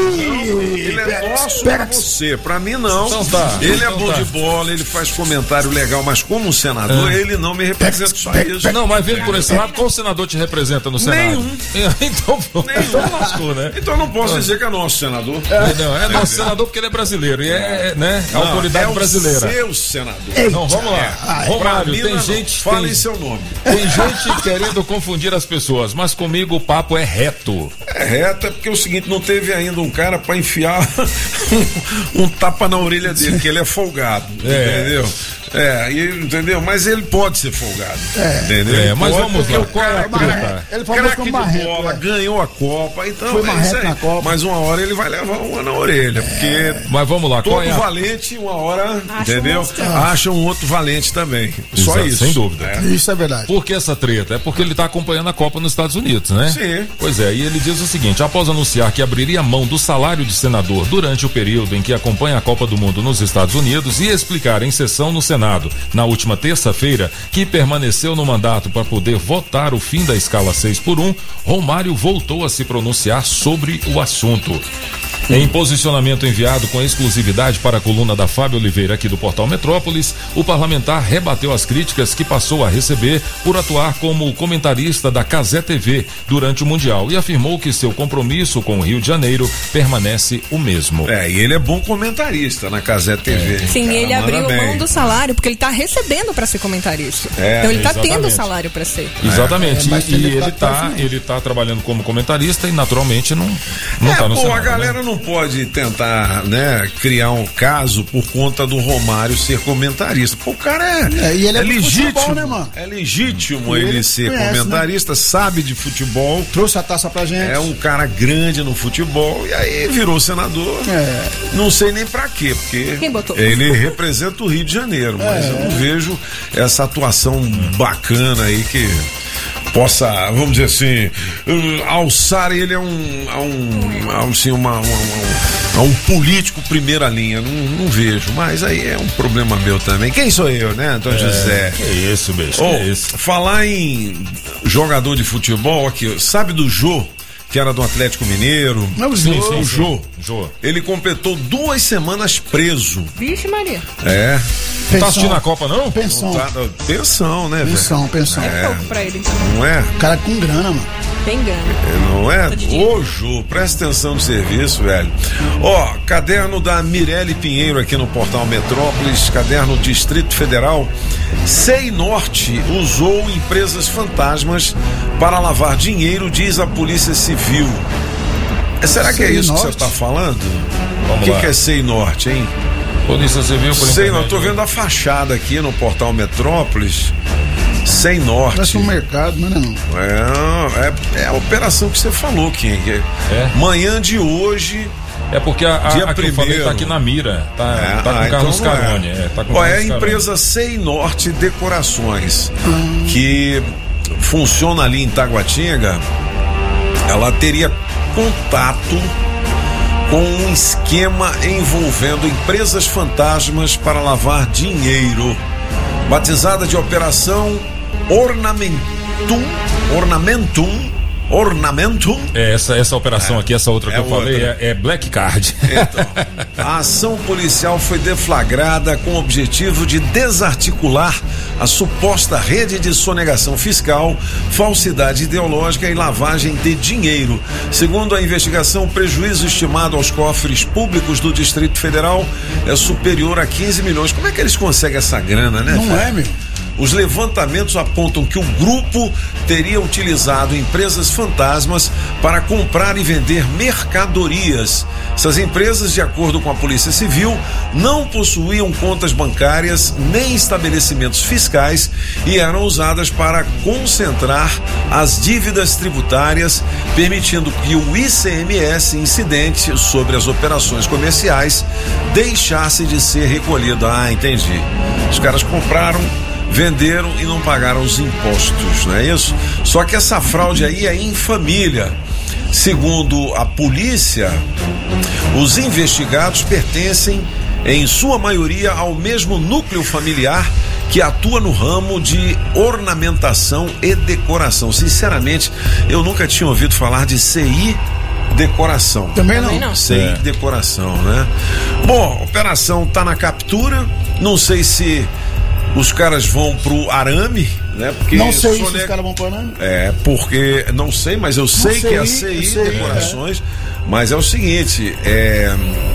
Speaker 8: Ele é nosso
Speaker 9: pega-
Speaker 8: pra você. Pra mim, não.
Speaker 11: Então tá,
Speaker 8: Ele é
Speaker 11: então
Speaker 8: bom
Speaker 11: tá.
Speaker 8: de bola, ele faz comentário legal, mas como senador, ele não me representa só isso.
Speaker 11: Não, mas vendo por esse lado, qual senador te representa no Senado?
Speaker 8: Nenhum.
Speaker 11: Então, então lascou, né?
Speaker 8: Então não posso dizer que é nosso senador.
Speaker 11: É, não, é nosso senador porque ele é brasileiro e é, né, a
Speaker 8: Não,
Speaker 11: autoridade
Speaker 8: é o
Speaker 11: brasileira.
Speaker 8: seu senador.
Speaker 11: Então vamos lá.
Speaker 8: Pra
Speaker 11: Romário,
Speaker 8: mim,
Speaker 11: tem
Speaker 8: não.
Speaker 11: gente.
Speaker 8: Fale
Speaker 11: tem,
Speaker 8: seu nome.
Speaker 11: tem gente querendo confundir as pessoas, mas comigo o papo é reto.
Speaker 8: É reta, porque é o seguinte, não teve ainda um cara pra enfiar um tapa na orelha dele, que ele é folgado,
Speaker 11: É.
Speaker 8: entendeu? É, e, entendeu? Mas ele pode ser folgado,
Speaker 9: É.
Speaker 8: entendeu?
Speaker 11: É,
Speaker 8: Ele
Speaker 11: mas
Speaker 8: pode,
Speaker 11: vamos
Speaker 8: porque
Speaker 11: lá.
Speaker 8: o cara é
Speaker 11: Treta.
Speaker 9: Ele falou
Speaker 8: craque
Speaker 9: com
Speaker 8: de
Speaker 9: Barreto,
Speaker 8: bola,
Speaker 9: é.
Speaker 8: ganhou a Copa, então
Speaker 9: Foi
Speaker 8: é isso
Speaker 9: Barreto
Speaker 8: aí.
Speaker 9: na Copa.
Speaker 8: Mas uma hora ele vai levar uma na orelha, porque
Speaker 11: Mas vamos lá, qual
Speaker 8: todo
Speaker 11: é a...
Speaker 8: valente, uma hora,
Speaker 14: Acha
Speaker 8: entendeu?
Speaker 14: um outro.
Speaker 8: Acha um outro valente também. Só
Speaker 11: Exato,
Speaker 8: isso.
Speaker 11: sem dúvida.
Speaker 8: É.
Speaker 9: Isso é verdade.
Speaker 11: Por que essa treta? É porque ele está acompanhando a Copa nos Estados Unidos, né?
Speaker 8: Sim.
Speaker 11: Pois é, e ele diz o seguinte: após anunciar que abriria mão do salário de senador durante o período em que acompanha a Copa do Mundo nos Estados Unidos e explicar em sessão no Senado, na última terça-feira, que permaneceu no mandato para poder votar o fim da escala seis por um, Romário voltou a se pronunciar sobre o assunto. Em posicionamento enviado com exclusividade para a coluna da Fábio Oliveira aqui do Portal Metrópolis, o parlamentar rebateu as críticas que passou a receber por atuar como comentarista da Cazé T V durante o Mundial e afirmou que seu compromisso com o Rio de Janeiro permanece o mesmo.
Speaker 8: É, e ele é bom comentarista na Cazé T V.
Speaker 14: Sim,
Speaker 8: Cara,
Speaker 14: ele
Speaker 8: manda
Speaker 14: abriu
Speaker 8: bem.
Speaker 14: mão do salário, porque ele tá recebendo para ser comentarista.
Speaker 8: É,
Speaker 14: então ele tá
Speaker 11: exatamente.
Speaker 14: tendo salário para ser.
Speaker 11: Exatamente.
Speaker 9: É, mas
Speaker 11: e
Speaker 9: ele
Speaker 11: ele
Speaker 9: tá
Speaker 11: tá,
Speaker 9: até o
Speaker 11: ele tá trabalhando como comentarista e naturalmente não, não
Speaker 8: é,
Speaker 11: tá no
Speaker 8: pô,
Speaker 11: Senado,
Speaker 8: a galera
Speaker 11: né?
Speaker 8: não pode tentar, né, criar um caso por conta do Romário ser comentarista. Pô, o cara é,
Speaker 9: É, e ele é do
Speaker 8: legítimo,
Speaker 9: futebol, né, mano?
Speaker 8: É legítimo
Speaker 9: E
Speaker 8: ele,
Speaker 9: ele
Speaker 8: ser
Speaker 9: conhece,
Speaker 8: comentarista, sabe de futebol,
Speaker 9: Trouxe a taça pra gente.
Speaker 8: é um cara grande no futebol e aí virou senador.
Speaker 9: É.
Speaker 8: Não sei nem pra quê, porque
Speaker 14: Quem botou?
Speaker 8: ele representa o Rio de Janeiro, mas
Speaker 9: É.
Speaker 8: eu não vejo essa atuação bacana aí que possa, vamos dizer assim, uh, alçar ele a um, a um, a um, assim, uma, uma- uma- a um político primeira linha. Não, não vejo, mas aí é um problema meu também. Quem sou eu, né, Antônio José?
Speaker 11: Que isso, bicho,
Speaker 8: Oh,
Speaker 11: que isso.
Speaker 8: falar em jogador de futebol aqui, sabe do Jô, que era do Atlético Mineiro?
Speaker 9: Não, o
Speaker 11: Sim,
Speaker 9: Jô.
Speaker 11: sim,
Speaker 8: O Jô.
Speaker 11: Jô.
Speaker 8: Ele completou duas semanas preso.
Speaker 14: Vixe, Maria.
Speaker 8: É.
Speaker 11: Não tá assistindo a Copa, não?
Speaker 9: Pensão.
Speaker 8: Tá, pensão, né, velho?
Speaker 9: Pensão, pensão.
Speaker 14: É pouco pra ele, então.
Speaker 8: Não é?
Speaker 9: O cara com grana, mano.
Speaker 14: Tem engano.
Speaker 8: Não é? Ô, Ju, presta atenção no serviço, velho. Ó, caderno da Mirelle Pinheiro aqui no portal Metrópolis, caderno Distrito Federal. SEI Norte usou empresas fantasmas para lavar dinheiro, diz a Polícia Civil. Será que é isso que você está falando? O que, que é SEI Norte, hein?
Speaker 11: Polícia Civil, por
Speaker 8: SEI Norte, tô vendo a fachada aqui no portal Metrópolis. SEI Norte.
Speaker 9: Parece um mercado, mas não.
Speaker 8: É, é, é a operação que você falou, Kim. É. Manhã de hoje.
Speaker 11: É porque a, a,
Speaker 8: dia
Speaker 11: a que eu falei tá aqui na mira. Tá,
Speaker 8: é,
Speaker 11: tá com
Speaker 8: ah,
Speaker 11: Carlos
Speaker 8: então
Speaker 11: Carone.
Speaker 8: É,
Speaker 11: é, tá com
Speaker 8: Ó, é a
Speaker 11: Carlos
Speaker 8: empresa
Speaker 11: Carone.
Speaker 8: SEI Norte Decorações, hum. que funciona ali em Taguatinga. Ela teria contato com um esquema envolvendo empresas fantasmas para lavar dinheiro, batizada de Operação Ornamentum, Ornamentum, Ornamentum.
Speaker 11: É, essa, essa operação
Speaker 8: é,
Speaker 11: aqui, essa outra que
Speaker 8: é
Speaker 11: eu falei,
Speaker 8: outra.
Speaker 11: é, é Black Card.
Speaker 8: Então, a ação policial foi deflagrada com o objetivo de desarticular a suposta rede de sonegação fiscal, falsidade ideológica e lavagem de dinheiro. Segundo a investigação, o prejuízo estimado aos cofres públicos do Distrito Federal é superior a quinze milhões. Como é que eles conseguem essa grana, né?
Speaker 9: Não é, meu?
Speaker 8: Os levantamentos apontam que o grupo teria utilizado empresas fantasmas para comprar e vender mercadorias. Essas empresas, de acordo com a Polícia Civil, não possuíam contas bancárias nem estabelecimentos fiscais e eram usadas para concentrar as dívidas tributárias, permitindo que o I C M S incidente sobre as operações comerciais deixasse de ser recolhido. Ah, entendi. Os caras compraram, venderam e não pagaram os impostos, não é isso? Só que essa fraude aí é em família. Segundo a polícia, os investigados pertencem, em sua maioria, ao mesmo núcleo familiar que atua no ramo de ornamentação e decoração. Sinceramente, eu nunca tinha ouvido falar de C I Decoração.
Speaker 9: Também não. Também não.
Speaker 8: C I é. Decoração, né? Bom, a operação tá na captura. Não sei se os caras vão pro arame, né? Porque
Speaker 9: não sei
Speaker 8: soneg...
Speaker 9: se os caras vão pro arame.
Speaker 8: É, porque, não sei, mas eu sei, sei que é a C I Decorações, é. Mas é o seguinte, é...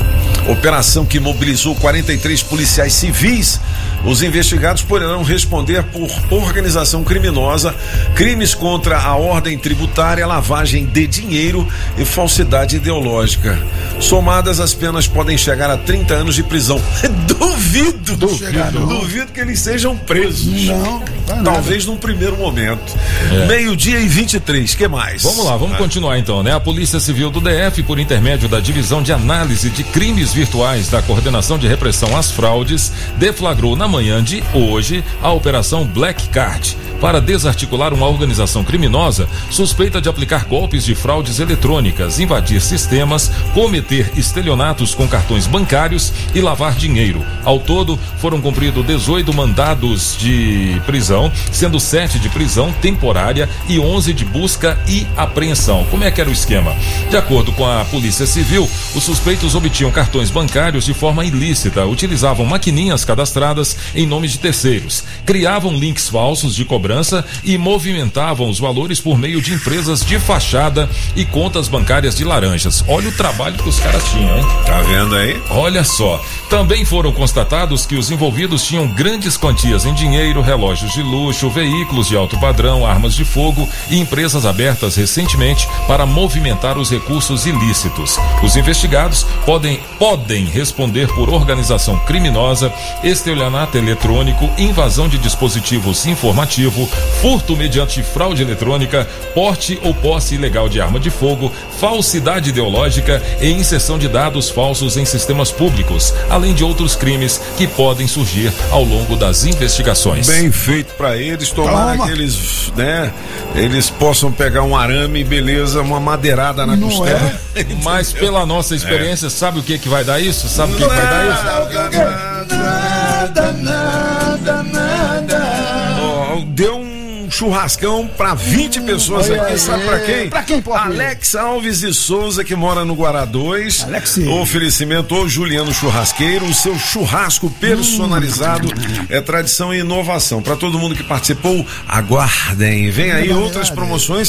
Speaker 8: operação que mobilizou quarenta e três policiais civis. Os investigados poderão responder por organização criminosa, crimes contra a ordem tributária, lavagem de dinheiro e falsidade ideológica. Somadas, as penas podem chegar a trinta anos de prisão. Duvido, duvido, duvido que eles sejam presos.
Speaker 9: Não, não
Speaker 8: talvez num primeiro momento. É. Meio-dia e vinte e três, que mais?
Speaker 11: Vamos lá, vamos ah. continuar então, né? A Polícia Civil do D F, por intermédio da Divisão de Análise de Crimes Virtuais da Coordenação de Repressão às Fraudes, deflagrou na manhã de hoje a Operação Black Card para desarticular uma organização criminosa suspeita de aplicar golpes de fraudes eletrônicas, invadir sistemas, cometer estelionatos com cartões bancários e lavar dinheiro. Ao todo, foram cumpridos dezoito mandados de prisão, sendo sete de prisão temporária e onze de busca e apreensão. Como é que era o esquema? De acordo com a Polícia Civil, os suspeitos obtinham cartões bancários de forma ilícita, utilizavam maquininhas cadastradas em nome de terceiros, criavam links falsos de cobrança e movimentavam os valores por meio de empresas de fachada e contas bancárias de laranjas. Olha o trabalho que os caras tinham, hein?
Speaker 8: Tá vendo aí?
Speaker 11: Olha só. Também foram constatados que os envolvidos tinham grandes quantias em dinheiro, relógios de luxo, veículos de alto padrão, armas de fogo e empresas abertas recentemente para movimentar os recursos ilícitos. Os investigados podem, podem responder por organização criminosa, estelionato eletrônico, invasão de dispositivos informativos, furto mediante fraude eletrônica, porte ou posse ilegal de arma de fogo, falsidade ideológica e inserção de dados falsos em sistemas públicos, além de outros crimes que podem surgir ao longo das investigações.
Speaker 8: Bem feito pra eles, tomara Toma. que eles, né, eles possam pegar um arame, beleza, uma madeirada na
Speaker 9: Não
Speaker 8: costela.
Speaker 11: É? Mas pela nossa experiência, é. sabe o que que vai dar isso? Sabe o que, que vai dar isso?
Speaker 9: Nada, nada, nada.
Speaker 8: Oh, deu um churrascão pra vinte hum, pessoas aqui, aí, sabe pra quem?
Speaker 9: Pra quem, pode?
Speaker 8: Alex Alves de Souza, que mora no Guará dois.
Speaker 9: Alex.
Speaker 8: Oferecimento ô Juliano Churrasqueiro, o seu churrasco personalizado hum. é tradição e inovação. Pra todo mundo que participou, aguardem. Vem aí é outras promoções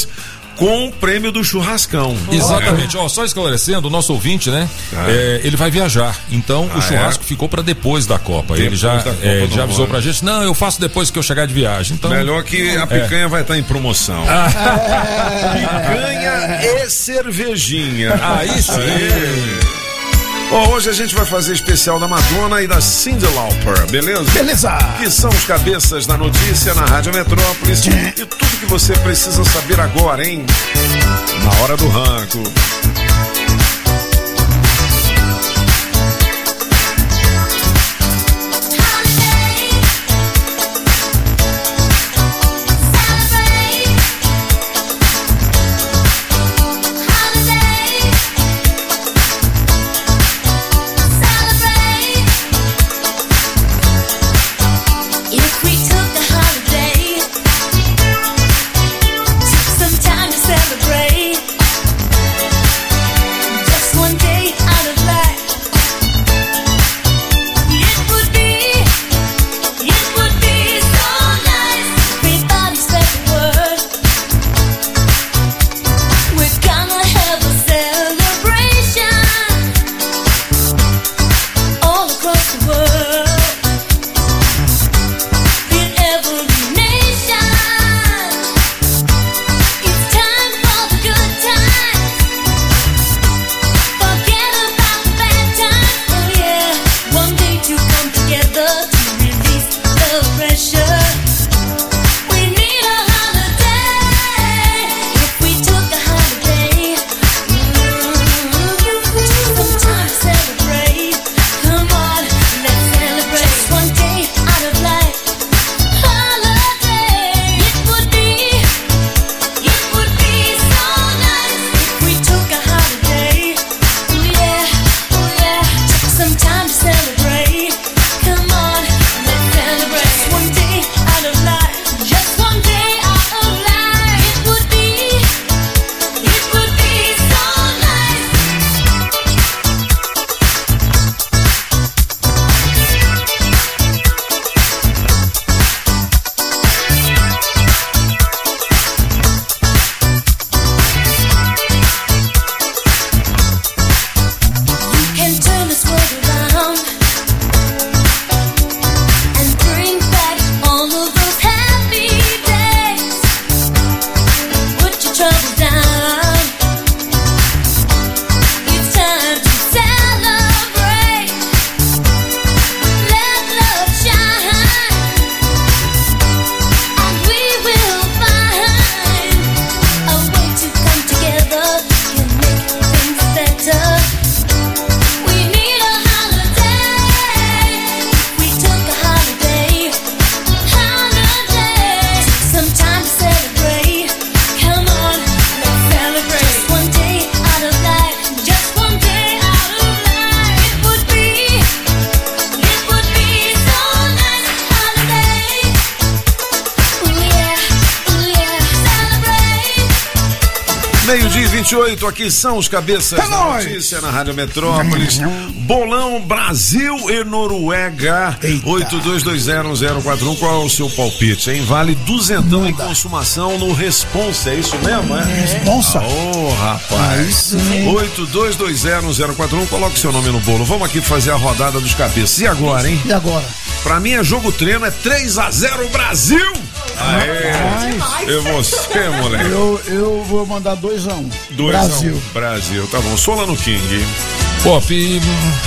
Speaker 8: com o prêmio do churrascão.
Speaker 11: Exatamente, ó, só esclarecendo, o nosso ouvinte, né?
Speaker 8: Ah.
Speaker 11: É, ele vai viajar, então
Speaker 8: Ah,
Speaker 11: o churrasco
Speaker 8: é?
Speaker 11: ficou pra depois da Copa. ele
Speaker 8: Depois
Speaker 11: já,
Speaker 8: da Copa
Speaker 11: é,
Speaker 8: do
Speaker 11: já avisou
Speaker 8: Mundo.
Speaker 11: pra gente, não, eu faço depois que eu chegar de viagem. Então,
Speaker 8: Melhor que a picanha vai estar em promoção. Picanha e cervejinha.
Speaker 11: Aí sim.
Speaker 8: Bom, hoje a gente vai fazer especial da Madonna e da Cyndi Lauper, beleza?
Speaker 9: Beleza.
Speaker 8: Que são os cabeças da notícia na Rádio Metrópolis. E tudo que você precisa saber agora, hein? Na hora do rango.
Speaker 10: If we took a holiday, took some time to celebrate, just one day out of life, it would be, it would be so nice. Everybody spread the word, we're gonna have a celebration all across the world. In every nation, it's time for the good times. Forget about the bad times. Oh yeah, one day to come together to release the pressure. We need a holiday. If we took a holiday, mm, some time to celebrate. Come on, let's celebrate. Just one day out of life. Holiday, it would be, it would be so nice if we took a holiday. Oh yeah, oh yeah, took some time to celebrate. Come on, let's celebrate. Just one day out of life, just one day out of life. It would be, it would be so nice. You can turn this world around and bring back all of those happy days. Put your troubles down. It's time to celebrate. Let love shine, and we will find a way to come together and make things better. We need a holiday. We took a holiday, holiday. Some time to celebrate. Come on, let's celebrate. Just one day out of life, just one day out of life. It would be, it would be so nice. Holiday. Ooh yeah, ooh yeah, celebrate.
Speaker 8: Meio-dia e vinte e oito, aqui são os cabeças
Speaker 9: É
Speaker 8: da
Speaker 9: nóis.
Speaker 8: notícia na Rádio Metrópolis. Bolão Brasil e Noruega. oito dois dois zero zero quatro um. Qual é o seu palpite, hein? Vale duzentão em consumação no Responsa, é isso mesmo, é?
Speaker 9: Responsa.
Speaker 8: Ô, rapaz.
Speaker 9: Aí sim.
Speaker 8: oito dois dois zero zero quatro um. Coloque seu nome no bolo. Vamos aqui fazer a rodada dos cabeças. E agora, hein?
Speaker 9: E agora?
Speaker 8: Pra mim é jogo treino, é três a zero Brasil. Aê. E você, moleque?
Speaker 9: Eu, eu vou mandar dois a um.
Speaker 8: dois
Speaker 9: Brasil.
Speaker 8: a um. Brasil, tá bom. Sola no King.
Speaker 11: Pop, e,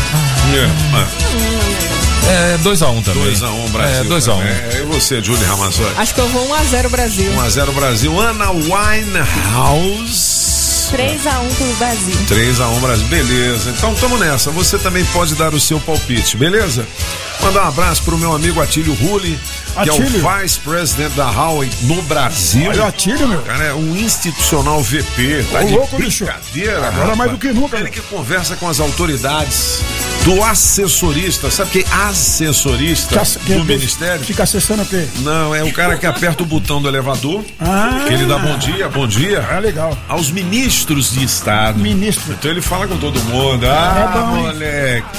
Speaker 11: é dois a um também.
Speaker 8: dois a um Brasil.
Speaker 11: É dois a um.
Speaker 8: É, e você, Julie Ramazotti?
Speaker 14: Acho que eu vou um a zero Brasil.
Speaker 8: um a zero Brasil. Ana Winehouse.
Speaker 15: três a um pro Brasil.
Speaker 8: três a um Brasil, beleza. Então tamo nessa. Você também pode dar o seu palpite, beleza? Mandar um abraço pro meu amigo Atílio Rulli, que
Speaker 9: Atílio.
Speaker 8: é o vice-president da Huawei no Brasil.
Speaker 9: Olha o Atílio, meu.
Speaker 8: Cara, é um institucional V P. Tá
Speaker 9: Ô,
Speaker 8: de
Speaker 9: louco, bicho.
Speaker 8: brincadeira.
Speaker 9: Agora
Speaker 8: rapaz.
Speaker 9: mais do que nunca,
Speaker 8: Ele
Speaker 9: meu.
Speaker 8: que conversa com as autoridades do assessorista. Sabe que é assessorista
Speaker 9: Que- que-
Speaker 8: do Ministério?
Speaker 9: Fica acessando o quê?
Speaker 8: Não, é o cara que aperta o botão do elevador,
Speaker 9: Ah.
Speaker 8: que ele dá bom dia, bom dia.
Speaker 9: É legal.
Speaker 8: Aos ministros de Estado.
Speaker 9: Ministro.
Speaker 8: Então ele fala com todo mundo. Ah,
Speaker 9: É bom, hein?
Speaker 8: moleque.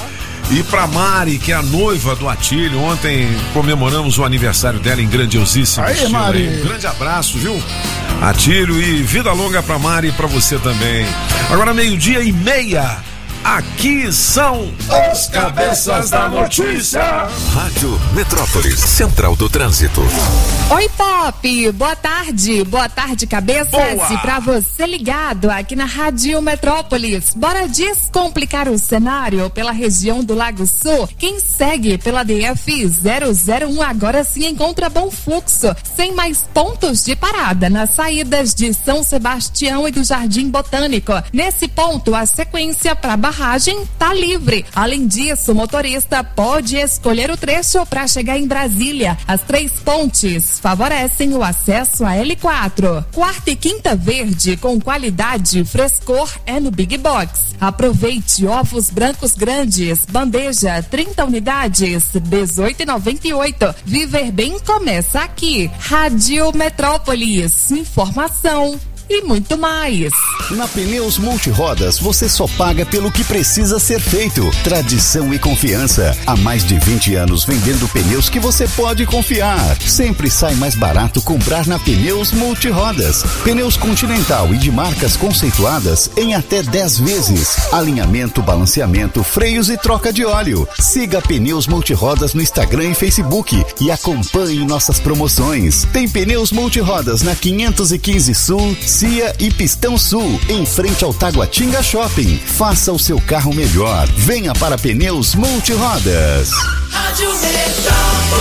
Speaker 8: E pra Mari, que é a noiva do Atílio, ontem comemoramos o aniversário dela em grandiosíssimo
Speaker 9: Aí,
Speaker 8: estilo.
Speaker 9: Mari.
Speaker 8: Aí. Um grande abraço, viu? Atílio, e vida longa pra Mari e pra você também. Agora meio-dia e meia. Aqui são os cabeças da notícia.
Speaker 1: Rádio Metrópolis, Central do Trânsito.
Speaker 14: Oi, Pop! Boa tarde, boa tarde, cabeças.
Speaker 8: Boa.
Speaker 14: E pra você ligado aqui na Rádio Metrópolis, bora descomplicar o cenário pela região do Lago Sul. Quem segue pela D F zero zero um agora sim encontra bom fluxo, sem mais pontos de parada nas saídas de São Sebastião e do Jardim Botânico. Nesse ponto, a sequência para barragem tá livre. Além disso, o motorista pode escolher o trecho para chegar em Brasília. As três pontes favorecem o acesso a L quatro. Quarta e quinta verde com qualidade e frescor é no Big Box. Aproveite ovos brancos grandes, bandeja trinta unidades, dezoito e noventa e oito. Viver bem começa aqui. Rádio Metrópolis, informação e muito mais.
Speaker 16: Na Pneus Multirodas você só paga pelo que precisa ser feito. Tradição e confiança. Há mais de vinte anos vendendo pneus que você pode confiar. Sempre sai mais barato comprar na Pneus Multirodas. Pneus Continental e de marcas conceituadas em até dez vezes. Alinhamento, balanceamento, freios e troca de óleo. Siga Pneus Multirodas no Instagram e Facebook e acompanhe nossas promoções. Tem Pneus Multirodas na quinhentos e quinze Sul, Cia e Pistão Sul, em frente ao Taguatinga Shopping. Faça o seu carro melhor. Venha para Pneus Multirodas.
Speaker 10: Rádio Metrópolis.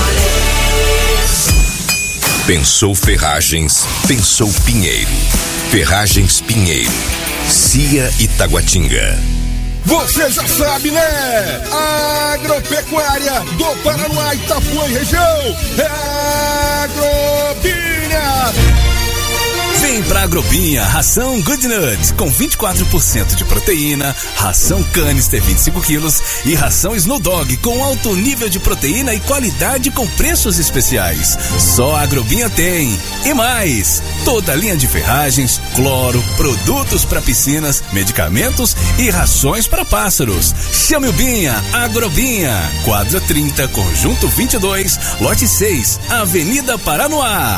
Speaker 1: Pensou Ferragens, pensou Pinheiro. Ferragens Pinheiro. Cia e Taguatinga.
Speaker 17: Você já sabe, né? Agropecuária do Paraná, Itapuã e região. É Agrobinha.
Speaker 7: Vem pra Agrobinha, ração Good Nuts com vinte e quatro por cento de proteína, ração Canister vinte e cinco quilos e ração Snow Dog com alto nível de proteína e qualidade com preços especiais. Só a Agrobinha tem. E mais, toda a linha de ferragens, cloro, produtos para piscinas, medicamentos e rações para pássaros. Chame o Binha, Agrobinha, quadra trinta, conjunto vinte e dois, lote seis, Avenida Paranoá.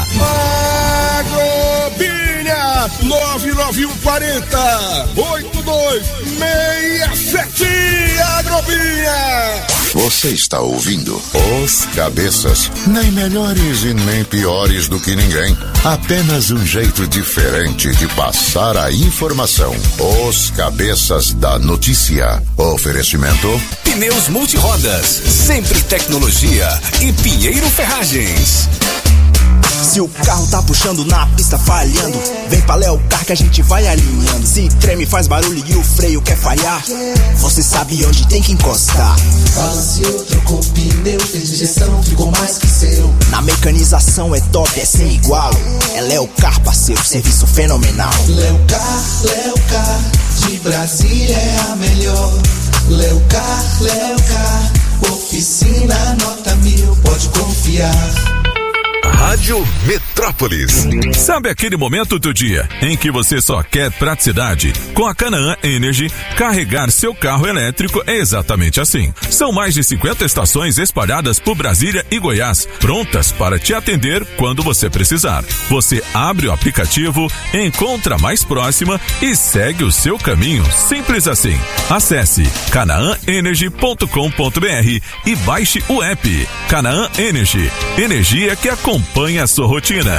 Speaker 17: Agrobinha nove nove um quarenta oito dois seis sete. Agrobinha.
Speaker 18: Você está ouvindo Os Cabeças, nem melhores e nem piores do que ninguém. Apenas um jeito diferente de passar a informação. Os Cabeças da Notícia. Oferecimento
Speaker 7: Pneus Multirodas, sempre tecnologia e Pinheiro Ferragens.
Speaker 19: Se o carro tá puxando na pista falhando, vem pra Leocar que a gente vai alinhando. Se treme, faz barulho e o freio quer falhar, você sabe onde tem que encostar.
Speaker 20: Balanceou, trocou pneu, fez injeção, ficou mais que seu.
Speaker 19: Na mecanização é top, é sem igual. É Leocar, parceiro, serviço fenomenal.
Speaker 20: Leocar, Leocar, de Brasília é a melhor. Leocar, Leocar, oficina nota mil, pode confiar.
Speaker 1: Rádio Metrópolis.
Speaker 21: Sabe aquele momento do dia em que você só quer praticidade? Com a Canaã Energy, carregar seu carro elétrico é exatamente assim. São mais de cinquenta estações espalhadas por Brasília e Goiás, prontas para te atender quando você precisar. Você abre o aplicativo, encontra a mais próxima e segue o seu caminho. Simples assim. Acesse canaã energy ponto com ponto br e baixe o app. Canaã Energy. Energia que acompanha Acompanhe a sua rotina.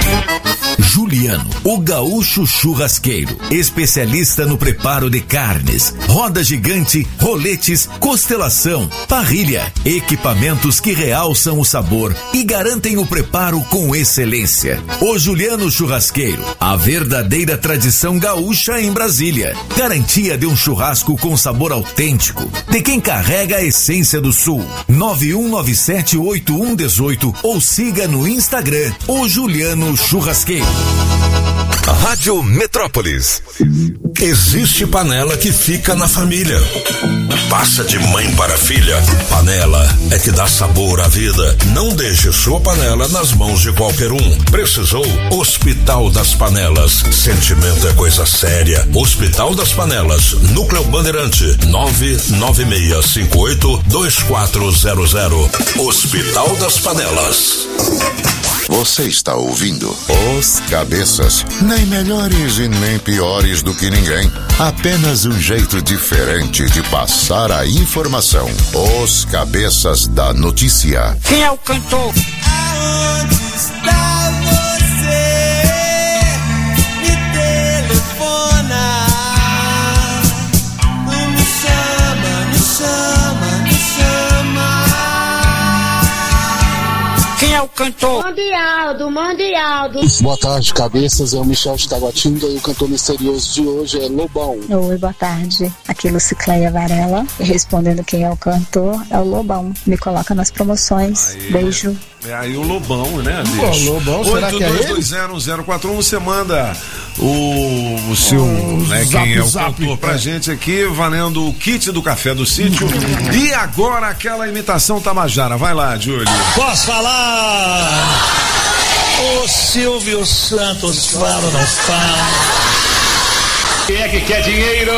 Speaker 22: Juliano, o gaúcho churrasqueiro, especialista no preparo de carnes, roda gigante, roletes, costelação, parrilha, equipamentos que realçam o sabor e garantem o preparo com excelência. O Juliano Churrasqueiro, a verdadeira tradição gaúcha em Brasília. Garantia de um churrasco com sabor autêntico, de quem carrega a essência do sul. nove um nove sete oito um um oito ou siga no Instagram, o Juliano Churrasqueiro.
Speaker 1: Rádio Metrópolis.
Speaker 23: Existe panela que fica na família. Passa de mãe para filha. Panela
Speaker 3: é que dá sabor à vida. Não deixe sua panela nas mãos de qualquer um. Precisou? Hospital das Panelas. Sentimento é coisa séria. Hospital das Panelas. Núcleo Bandeirante. nove nove seis cinco oito dois quatro zero zero. Hospital das Panelas.
Speaker 18: Você está ouvindo Os Cabeças. Nem melhores e nem piores do que ninguém. Apenas um jeito diferente de passar a informação. Os Cabeças da Notícia.
Speaker 12: Quem é o cantor?
Speaker 6: Aonde está você? Me telefona. Me chama, me chama, me chama.
Speaker 12: Quem é o cantor?
Speaker 4: Mundialdo, Mundialdo.
Speaker 23: Boa tarde, cabeças. É o Michel de Taguatinga e o cantor misterioso de hoje é Lobão.
Speaker 24: Oi, boa tarde. Aqui é Lucicleia Varela. E respondendo quem é o cantor, é o Lobão. Me coloca nas promoções. Aí. Beijo.
Speaker 8: É aí o Lobão, né,
Speaker 9: Pô, Lobão, será que é ele?
Speaker 8: oito dois dois zero zero quatro um, você manda o, o seu,
Speaker 9: o
Speaker 8: né,
Speaker 9: zap,
Speaker 8: quem é o
Speaker 9: zap,
Speaker 8: cantor pra
Speaker 9: é.
Speaker 8: gente aqui, valendo o kit do Café do Sítio. E agora aquela imitação Tabajara. Vai lá, Júlio.
Speaker 13: Posso falar? Ô Silvio Santos, fala ou não fala? Quem é que quer dinheiro?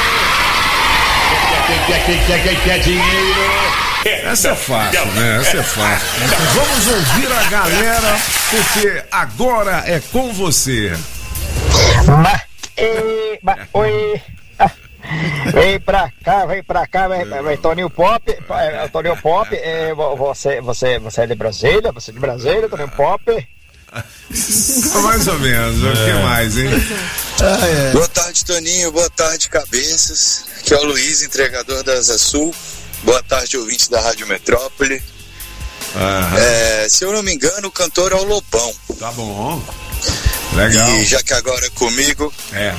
Speaker 13: Quem quer, quem quer, quem quer dinheiro?
Speaker 8: Essa é fácil, né? Essa é fácil. Vamos ouvir a galera, porque agora é com você.
Speaker 12: Ma, e, ma, oi. Ah, vem pra cá, vem pra cá, vem, vem Toninho Pop, é, Toninho Pop, é, você, você, você é de Brasília, você é de Brasília, Toninho Pop.
Speaker 8: Mais ou menos, o que mais, hein?
Speaker 25: Ah, é. Boa tarde, Toninho, boa tarde, cabeças. Aqui é o Luiz, entregador da Asa Sul. Boa tarde, ouvintes da Rádio Metrópole. É, se eu não me engano, o cantor é o Lobão.
Speaker 8: Tá bom. Legal.
Speaker 25: E já que agora é comigo.
Speaker 8: É.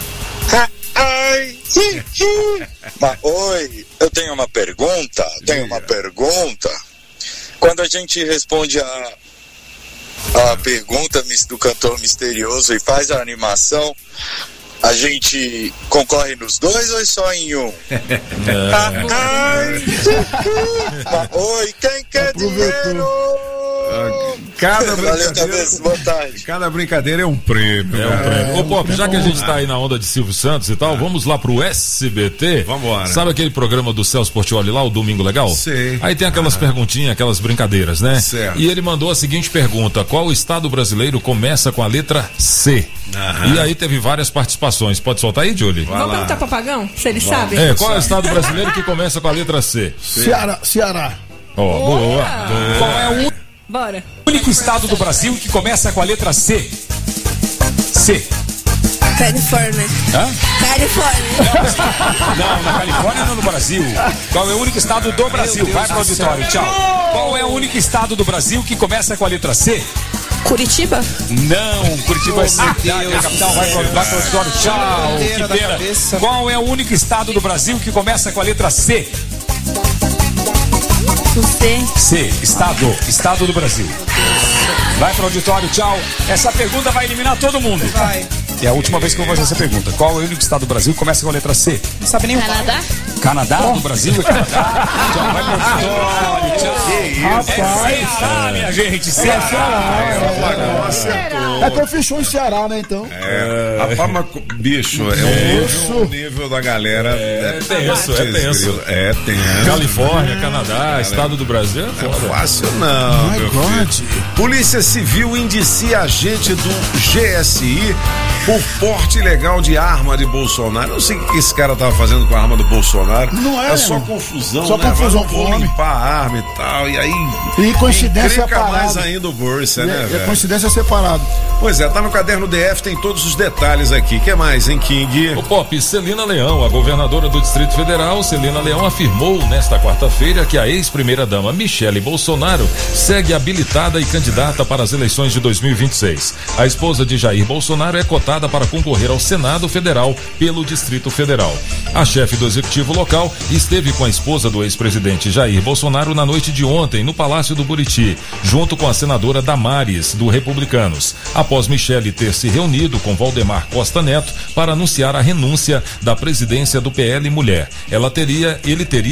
Speaker 25: Ai, hi, hi. Mas, oi, eu tenho uma pergunta. Tenho uma pergunta. Quando a gente responde a, a pergunta do cantor misterioso e faz a animação, a gente concorre nos dois ou só em um? Ah, ai, oi, quem quer dinheiro?
Speaker 8: Cada
Speaker 25: Valeu, cabeça, boa tarde.
Speaker 8: Cada brincadeira é um prêmio.
Speaker 11: É um prêmio. Ô, Pop, já que a gente tá aí na onda de Silvio Santos e tal, vamos lá pro S B T.
Speaker 8: Vambora.
Speaker 11: Sabe aquele programa do Celso Portiolli lá, o Domingo Legal?
Speaker 8: Sei.
Speaker 11: Aí tem aquelas ah. perguntinhas, aquelas brincadeiras, né?
Speaker 8: Certo.
Speaker 11: E ele mandou a seguinte pergunta: qual estado brasileiro começa com a letra C? Aham. E aí teve várias participações. Pode soltar aí, Julie?
Speaker 26: Vamos perguntar pro Pagão, se ele
Speaker 11: Vai.
Speaker 26: sabe.
Speaker 11: É, qual é o estado brasileiro que começa com a letra C?
Speaker 9: Ceará. Ceará.
Speaker 11: Ó, oh, boa. boa.
Speaker 27: Qual é o
Speaker 26: Bora.
Speaker 27: único estado do Brasil que começa com a letra C? C.
Speaker 4: Califórnia.
Speaker 27: Hã?
Speaker 4: Califórnia.
Speaker 27: Não, na Califórnia não no Brasil. Qual é o único estado do Brasil? Vai pro auditório, tchau. Qual é o único estado do Brasil que começa com a letra C?
Speaker 4: Curitiba?
Speaker 27: Não, Curitiba é cidade, a capital. Vai pro, vai pro auditório, tchau. Que pena. Qual é o único estado do Brasil que começa com a letra C?
Speaker 4: C.
Speaker 27: C, estado, estado do Brasil. Vai pro auditório, tchau. Essa pergunta vai eliminar todo mundo.
Speaker 26: Vai.
Speaker 27: É a última vez que eu vou fazer essa pergunta. Qual é o único estado do Brasil que começa com a letra C?
Speaker 26: Não sabe nenhum.
Speaker 4: Canadá?
Speaker 27: Canadá do Brasil é Canadá. Tchau, vai pro auditório, tchau. É Ceará, minha gente, Ceará.
Speaker 9: É que eu fechou em Ceará, né, então?
Speaker 8: É, rapaz, mas, bicho, é o nível, o nível da galera.
Speaker 11: É, é tenso, é tenso.
Speaker 8: É tenso.
Speaker 11: Califórnia, Canadá,
Speaker 8: é,
Speaker 11: estado do Brasil.
Speaker 8: Não é fácil, não.
Speaker 9: My
Speaker 8: meu
Speaker 9: God.
Speaker 8: filho. Polícia Civil indicia agente do G S I por porte ilegal de arma de Bolsonaro. Eu não sei o que esse cara tava fazendo com a arma do Bolsonaro.
Speaker 9: Não é,
Speaker 8: É só
Speaker 9: né?
Speaker 8: confusão,
Speaker 9: Só
Speaker 8: né?
Speaker 9: confusão
Speaker 8: Vamos
Speaker 9: com o homem.
Speaker 8: limpar a arma e tal. E aí.
Speaker 9: E coincidência
Speaker 8: encrenca
Speaker 9: separado.
Speaker 8: mais ainda o Bursa, né,
Speaker 9: É, é
Speaker 8: velho?
Speaker 9: coincidência separado.
Speaker 8: Pois é, tá no caderno D F, tem todos os detalhes aqui. O que mais, hein, King?
Speaker 11: O Pop, Celina Leão, a governadora do Distrito Federal, Celina Leão, afirmou nesta quarta-feira que a ex-primeira-dama Michele Bolsonaro segue habilitada e candidata para as eleições de dois mil e vinte e seis. A esposa de Jair Bolsonaro é cotada para concorrer ao Senado Federal pelo Distrito Federal. A chefe do executivo local esteve com a esposa do ex-presidente Jair Bolsonaro na noite de ontem no Palácio do Buriti, junto com a senadora Damares, do Republicanos, após Michele ter se reunido com Valdemar Costa Neto para anunciar a renúncia da presidência do P L Mulher. Ela teria, ele teria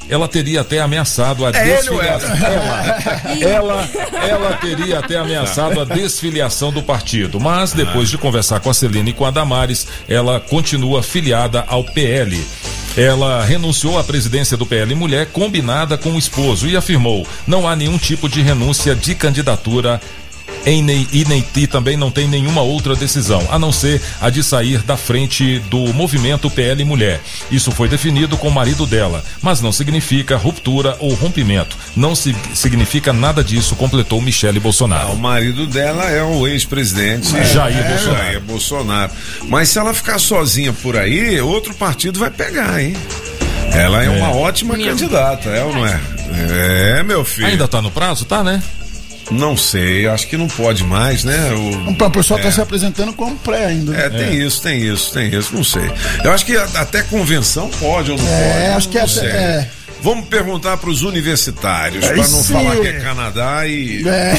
Speaker 11: ela teria até ameaçado a
Speaker 8: É ele ou
Speaker 11: desfiliação. Ela, ela, ela teria até ameaçado a desfiliação do partido, mas depois de conversar com a Celina e com a Damares, ela continua filiada ao P L. Ela renunciou à presidência do P L Mulher, combinada com o esposo, e afirmou: não há nenhum tipo de renúncia de candidatura em, e, nem, e também não tem nenhuma outra decisão, a não ser a de sair da frente do movimento P L Mulher. Isso foi definido com o marido dela, mas não significa ruptura ou rompimento. Não se, significa nada disso, completou Michele Bolsonaro.
Speaker 8: Ah, o marido dela é o ex-presidente
Speaker 11: é, Jair,
Speaker 8: é,
Speaker 11: Bolsonaro.
Speaker 8: Jair Bolsonaro. Mas se ela ficar sozinha por aí, outro partido vai pegar, hein? Ela é, é. uma ótima Minha candidata, é ou não é? É, meu filho.
Speaker 11: Ainda tá no prazo, tá, né?
Speaker 8: Não sei, acho que não pode mais, né? O,
Speaker 9: o pessoal está
Speaker 8: é.
Speaker 9: se apresentando como pré ainda.
Speaker 8: É, tem é. isso, tem isso, tem isso, não sei. Eu acho que até convenção pode ou não
Speaker 9: é,
Speaker 8: pode.
Speaker 9: Acho que
Speaker 8: não
Speaker 9: é,
Speaker 8: sei. É. Vamos perguntar para os universitários, para não sim. falar que é Canadá e. É.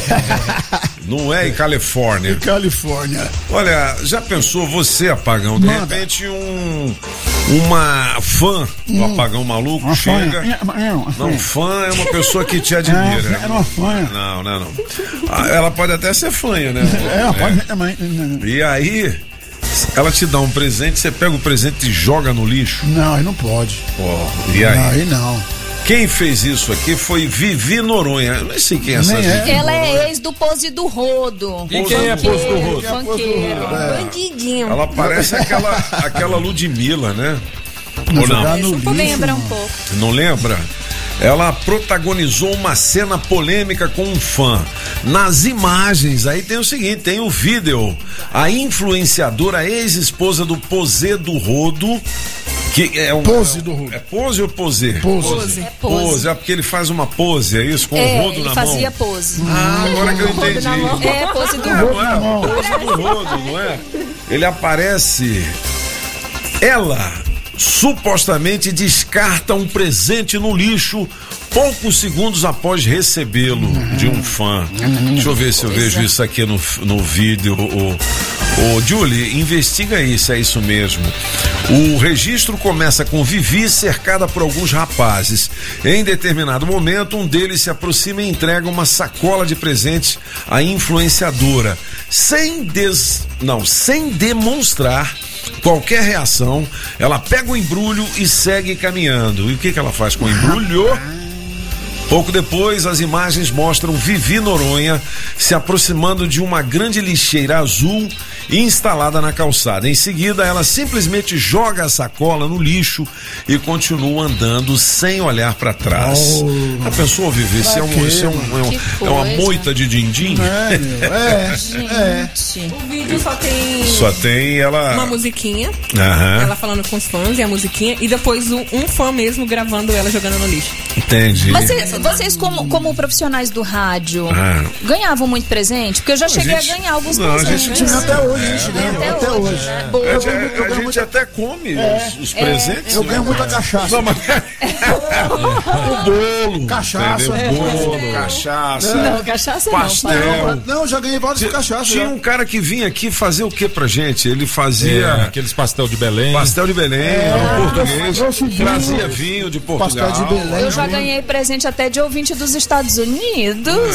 Speaker 8: Não é em Califórnia.
Speaker 9: Em Califórnia.
Speaker 8: Olha, já pensou você, Apagão, de Manda. repente um uma fã do hum. Apagão Maluco uma chega. Fã. É, uma não, fã é uma pessoa que te admira.
Speaker 9: É, é uma fã.
Speaker 8: Não, não, não. Ela pode até ser fanha, né?
Speaker 9: É, ela pode também.
Speaker 8: E aí, ela te dá um presente, você pega o presente e joga no lixo?
Speaker 9: Não, aí não pode.
Speaker 8: Oh, e aí?
Speaker 9: Não, aí não.
Speaker 8: Quem fez isso aqui foi Vivi Noronha. Eu nem sei quem é essa
Speaker 4: Nem
Speaker 8: Vivi
Speaker 4: é. Ela
Speaker 8: Noronha.
Speaker 4: é ex do Pose do Rodo.
Speaker 11: E quem é Pose do Rodo?
Speaker 4: Funkeiro. É. Bandidinho.
Speaker 8: Ela parece aquela, aquela Ludmilla, né?
Speaker 4: Ou não? Isso lembra um pouco.
Speaker 8: Não lembra? Ela protagonizou uma cena polêmica com um fã. Nas imagens, aí tem o seguinte, tem o vídeo. A influenciadora, ex-esposa do Posê do Rodo, que é um
Speaker 9: pose do Rodo.
Speaker 8: É pose ou posê?
Speaker 9: Pose.
Speaker 4: Pose.
Speaker 8: É pose. Pose, é porque ele faz uma pose, é isso? Com
Speaker 4: é,
Speaker 8: o rodo
Speaker 4: ele
Speaker 8: na
Speaker 4: fazia
Speaker 8: mão.
Speaker 4: pose.
Speaker 8: Ah, agora que eu entendi.
Speaker 4: É, pose do
Speaker 8: é,
Speaker 4: rodo.
Speaker 8: Não é? Pose do rodo, não é? Ele aparece. Ela supostamente descarta um presente no lixo poucos segundos após recebê-lo de um fã. Deixa eu ver se eu vejo isso aqui no, no vídeo. O, o Julie, investiga aí se é isso mesmo. O registro começa com Vivi cercada por alguns rapazes. Em determinado momento, um deles se aproxima e entrega uma sacola de presentes à influenciadora, sem des... não, sem demonstrar qualquer reação. Ela pega o embrulho e segue caminhando. E o que que ela faz com o embrulho? Pouco depois, as imagens mostram Vivi Noronha se aproximando de uma grande lixeira azul instalada na calçada. Em seguida, ela simplesmente joga a sacola no lixo e continua andando sem olhar para trás. Oh, Já pensou, Vivi? Isso é, um, isso é, um, é, um, é uma moita de din-din?
Speaker 9: É, é,
Speaker 4: Gente,
Speaker 2: o vídeo só tem
Speaker 8: só tem ela
Speaker 2: uma musiquinha,
Speaker 8: Aham.
Speaker 2: ela falando com os fãs e a musiquinha, e depois um, um fã mesmo gravando ela jogando no lixo.
Speaker 8: Entendi.
Speaker 4: Vocês, vocês como, como profissionais do rádio,
Speaker 8: Ah.
Speaker 4: ganhavam muito presente? Porque eu já cheguei a,
Speaker 8: gente-
Speaker 4: ganhar alguns
Speaker 8: não, a
Speaker 4: presentes.
Speaker 8: gente
Speaker 9: Tinha até hoje, a gente ganha
Speaker 4: Até
Speaker 9: até
Speaker 4: hoje,
Speaker 9: hoje.
Speaker 4: né?
Speaker 8: A
Speaker 4: Boa.
Speaker 8: gente, a gente até come os, os presentes.
Speaker 9: Eu ganho muita cachaça.
Speaker 8: Não, mas...
Speaker 9: O bolo, cachaça.
Speaker 8: Entendeu? Bolo, cachaça,
Speaker 4: Não, cachaça não,
Speaker 8: pastel.
Speaker 9: Não, eu já ganhei vários cachaças.
Speaker 8: Tinha
Speaker 9: já.
Speaker 8: um cara que vinha aqui fazer o que pra gente? Ele fazia
Speaker 11: É, aqueles pastel de Belém.
Speaker 8: pastel de Belém,
Speaker 9: É,
Speaker 8: um português,
Speaker 9: trouxe vinho.
Speaker 8: trazia vinho de Portugal.
Speaker 9: Pastel de Belém.
Speaker 4: Eu já ganhei presente até de ouvinte dos Estados Unidos.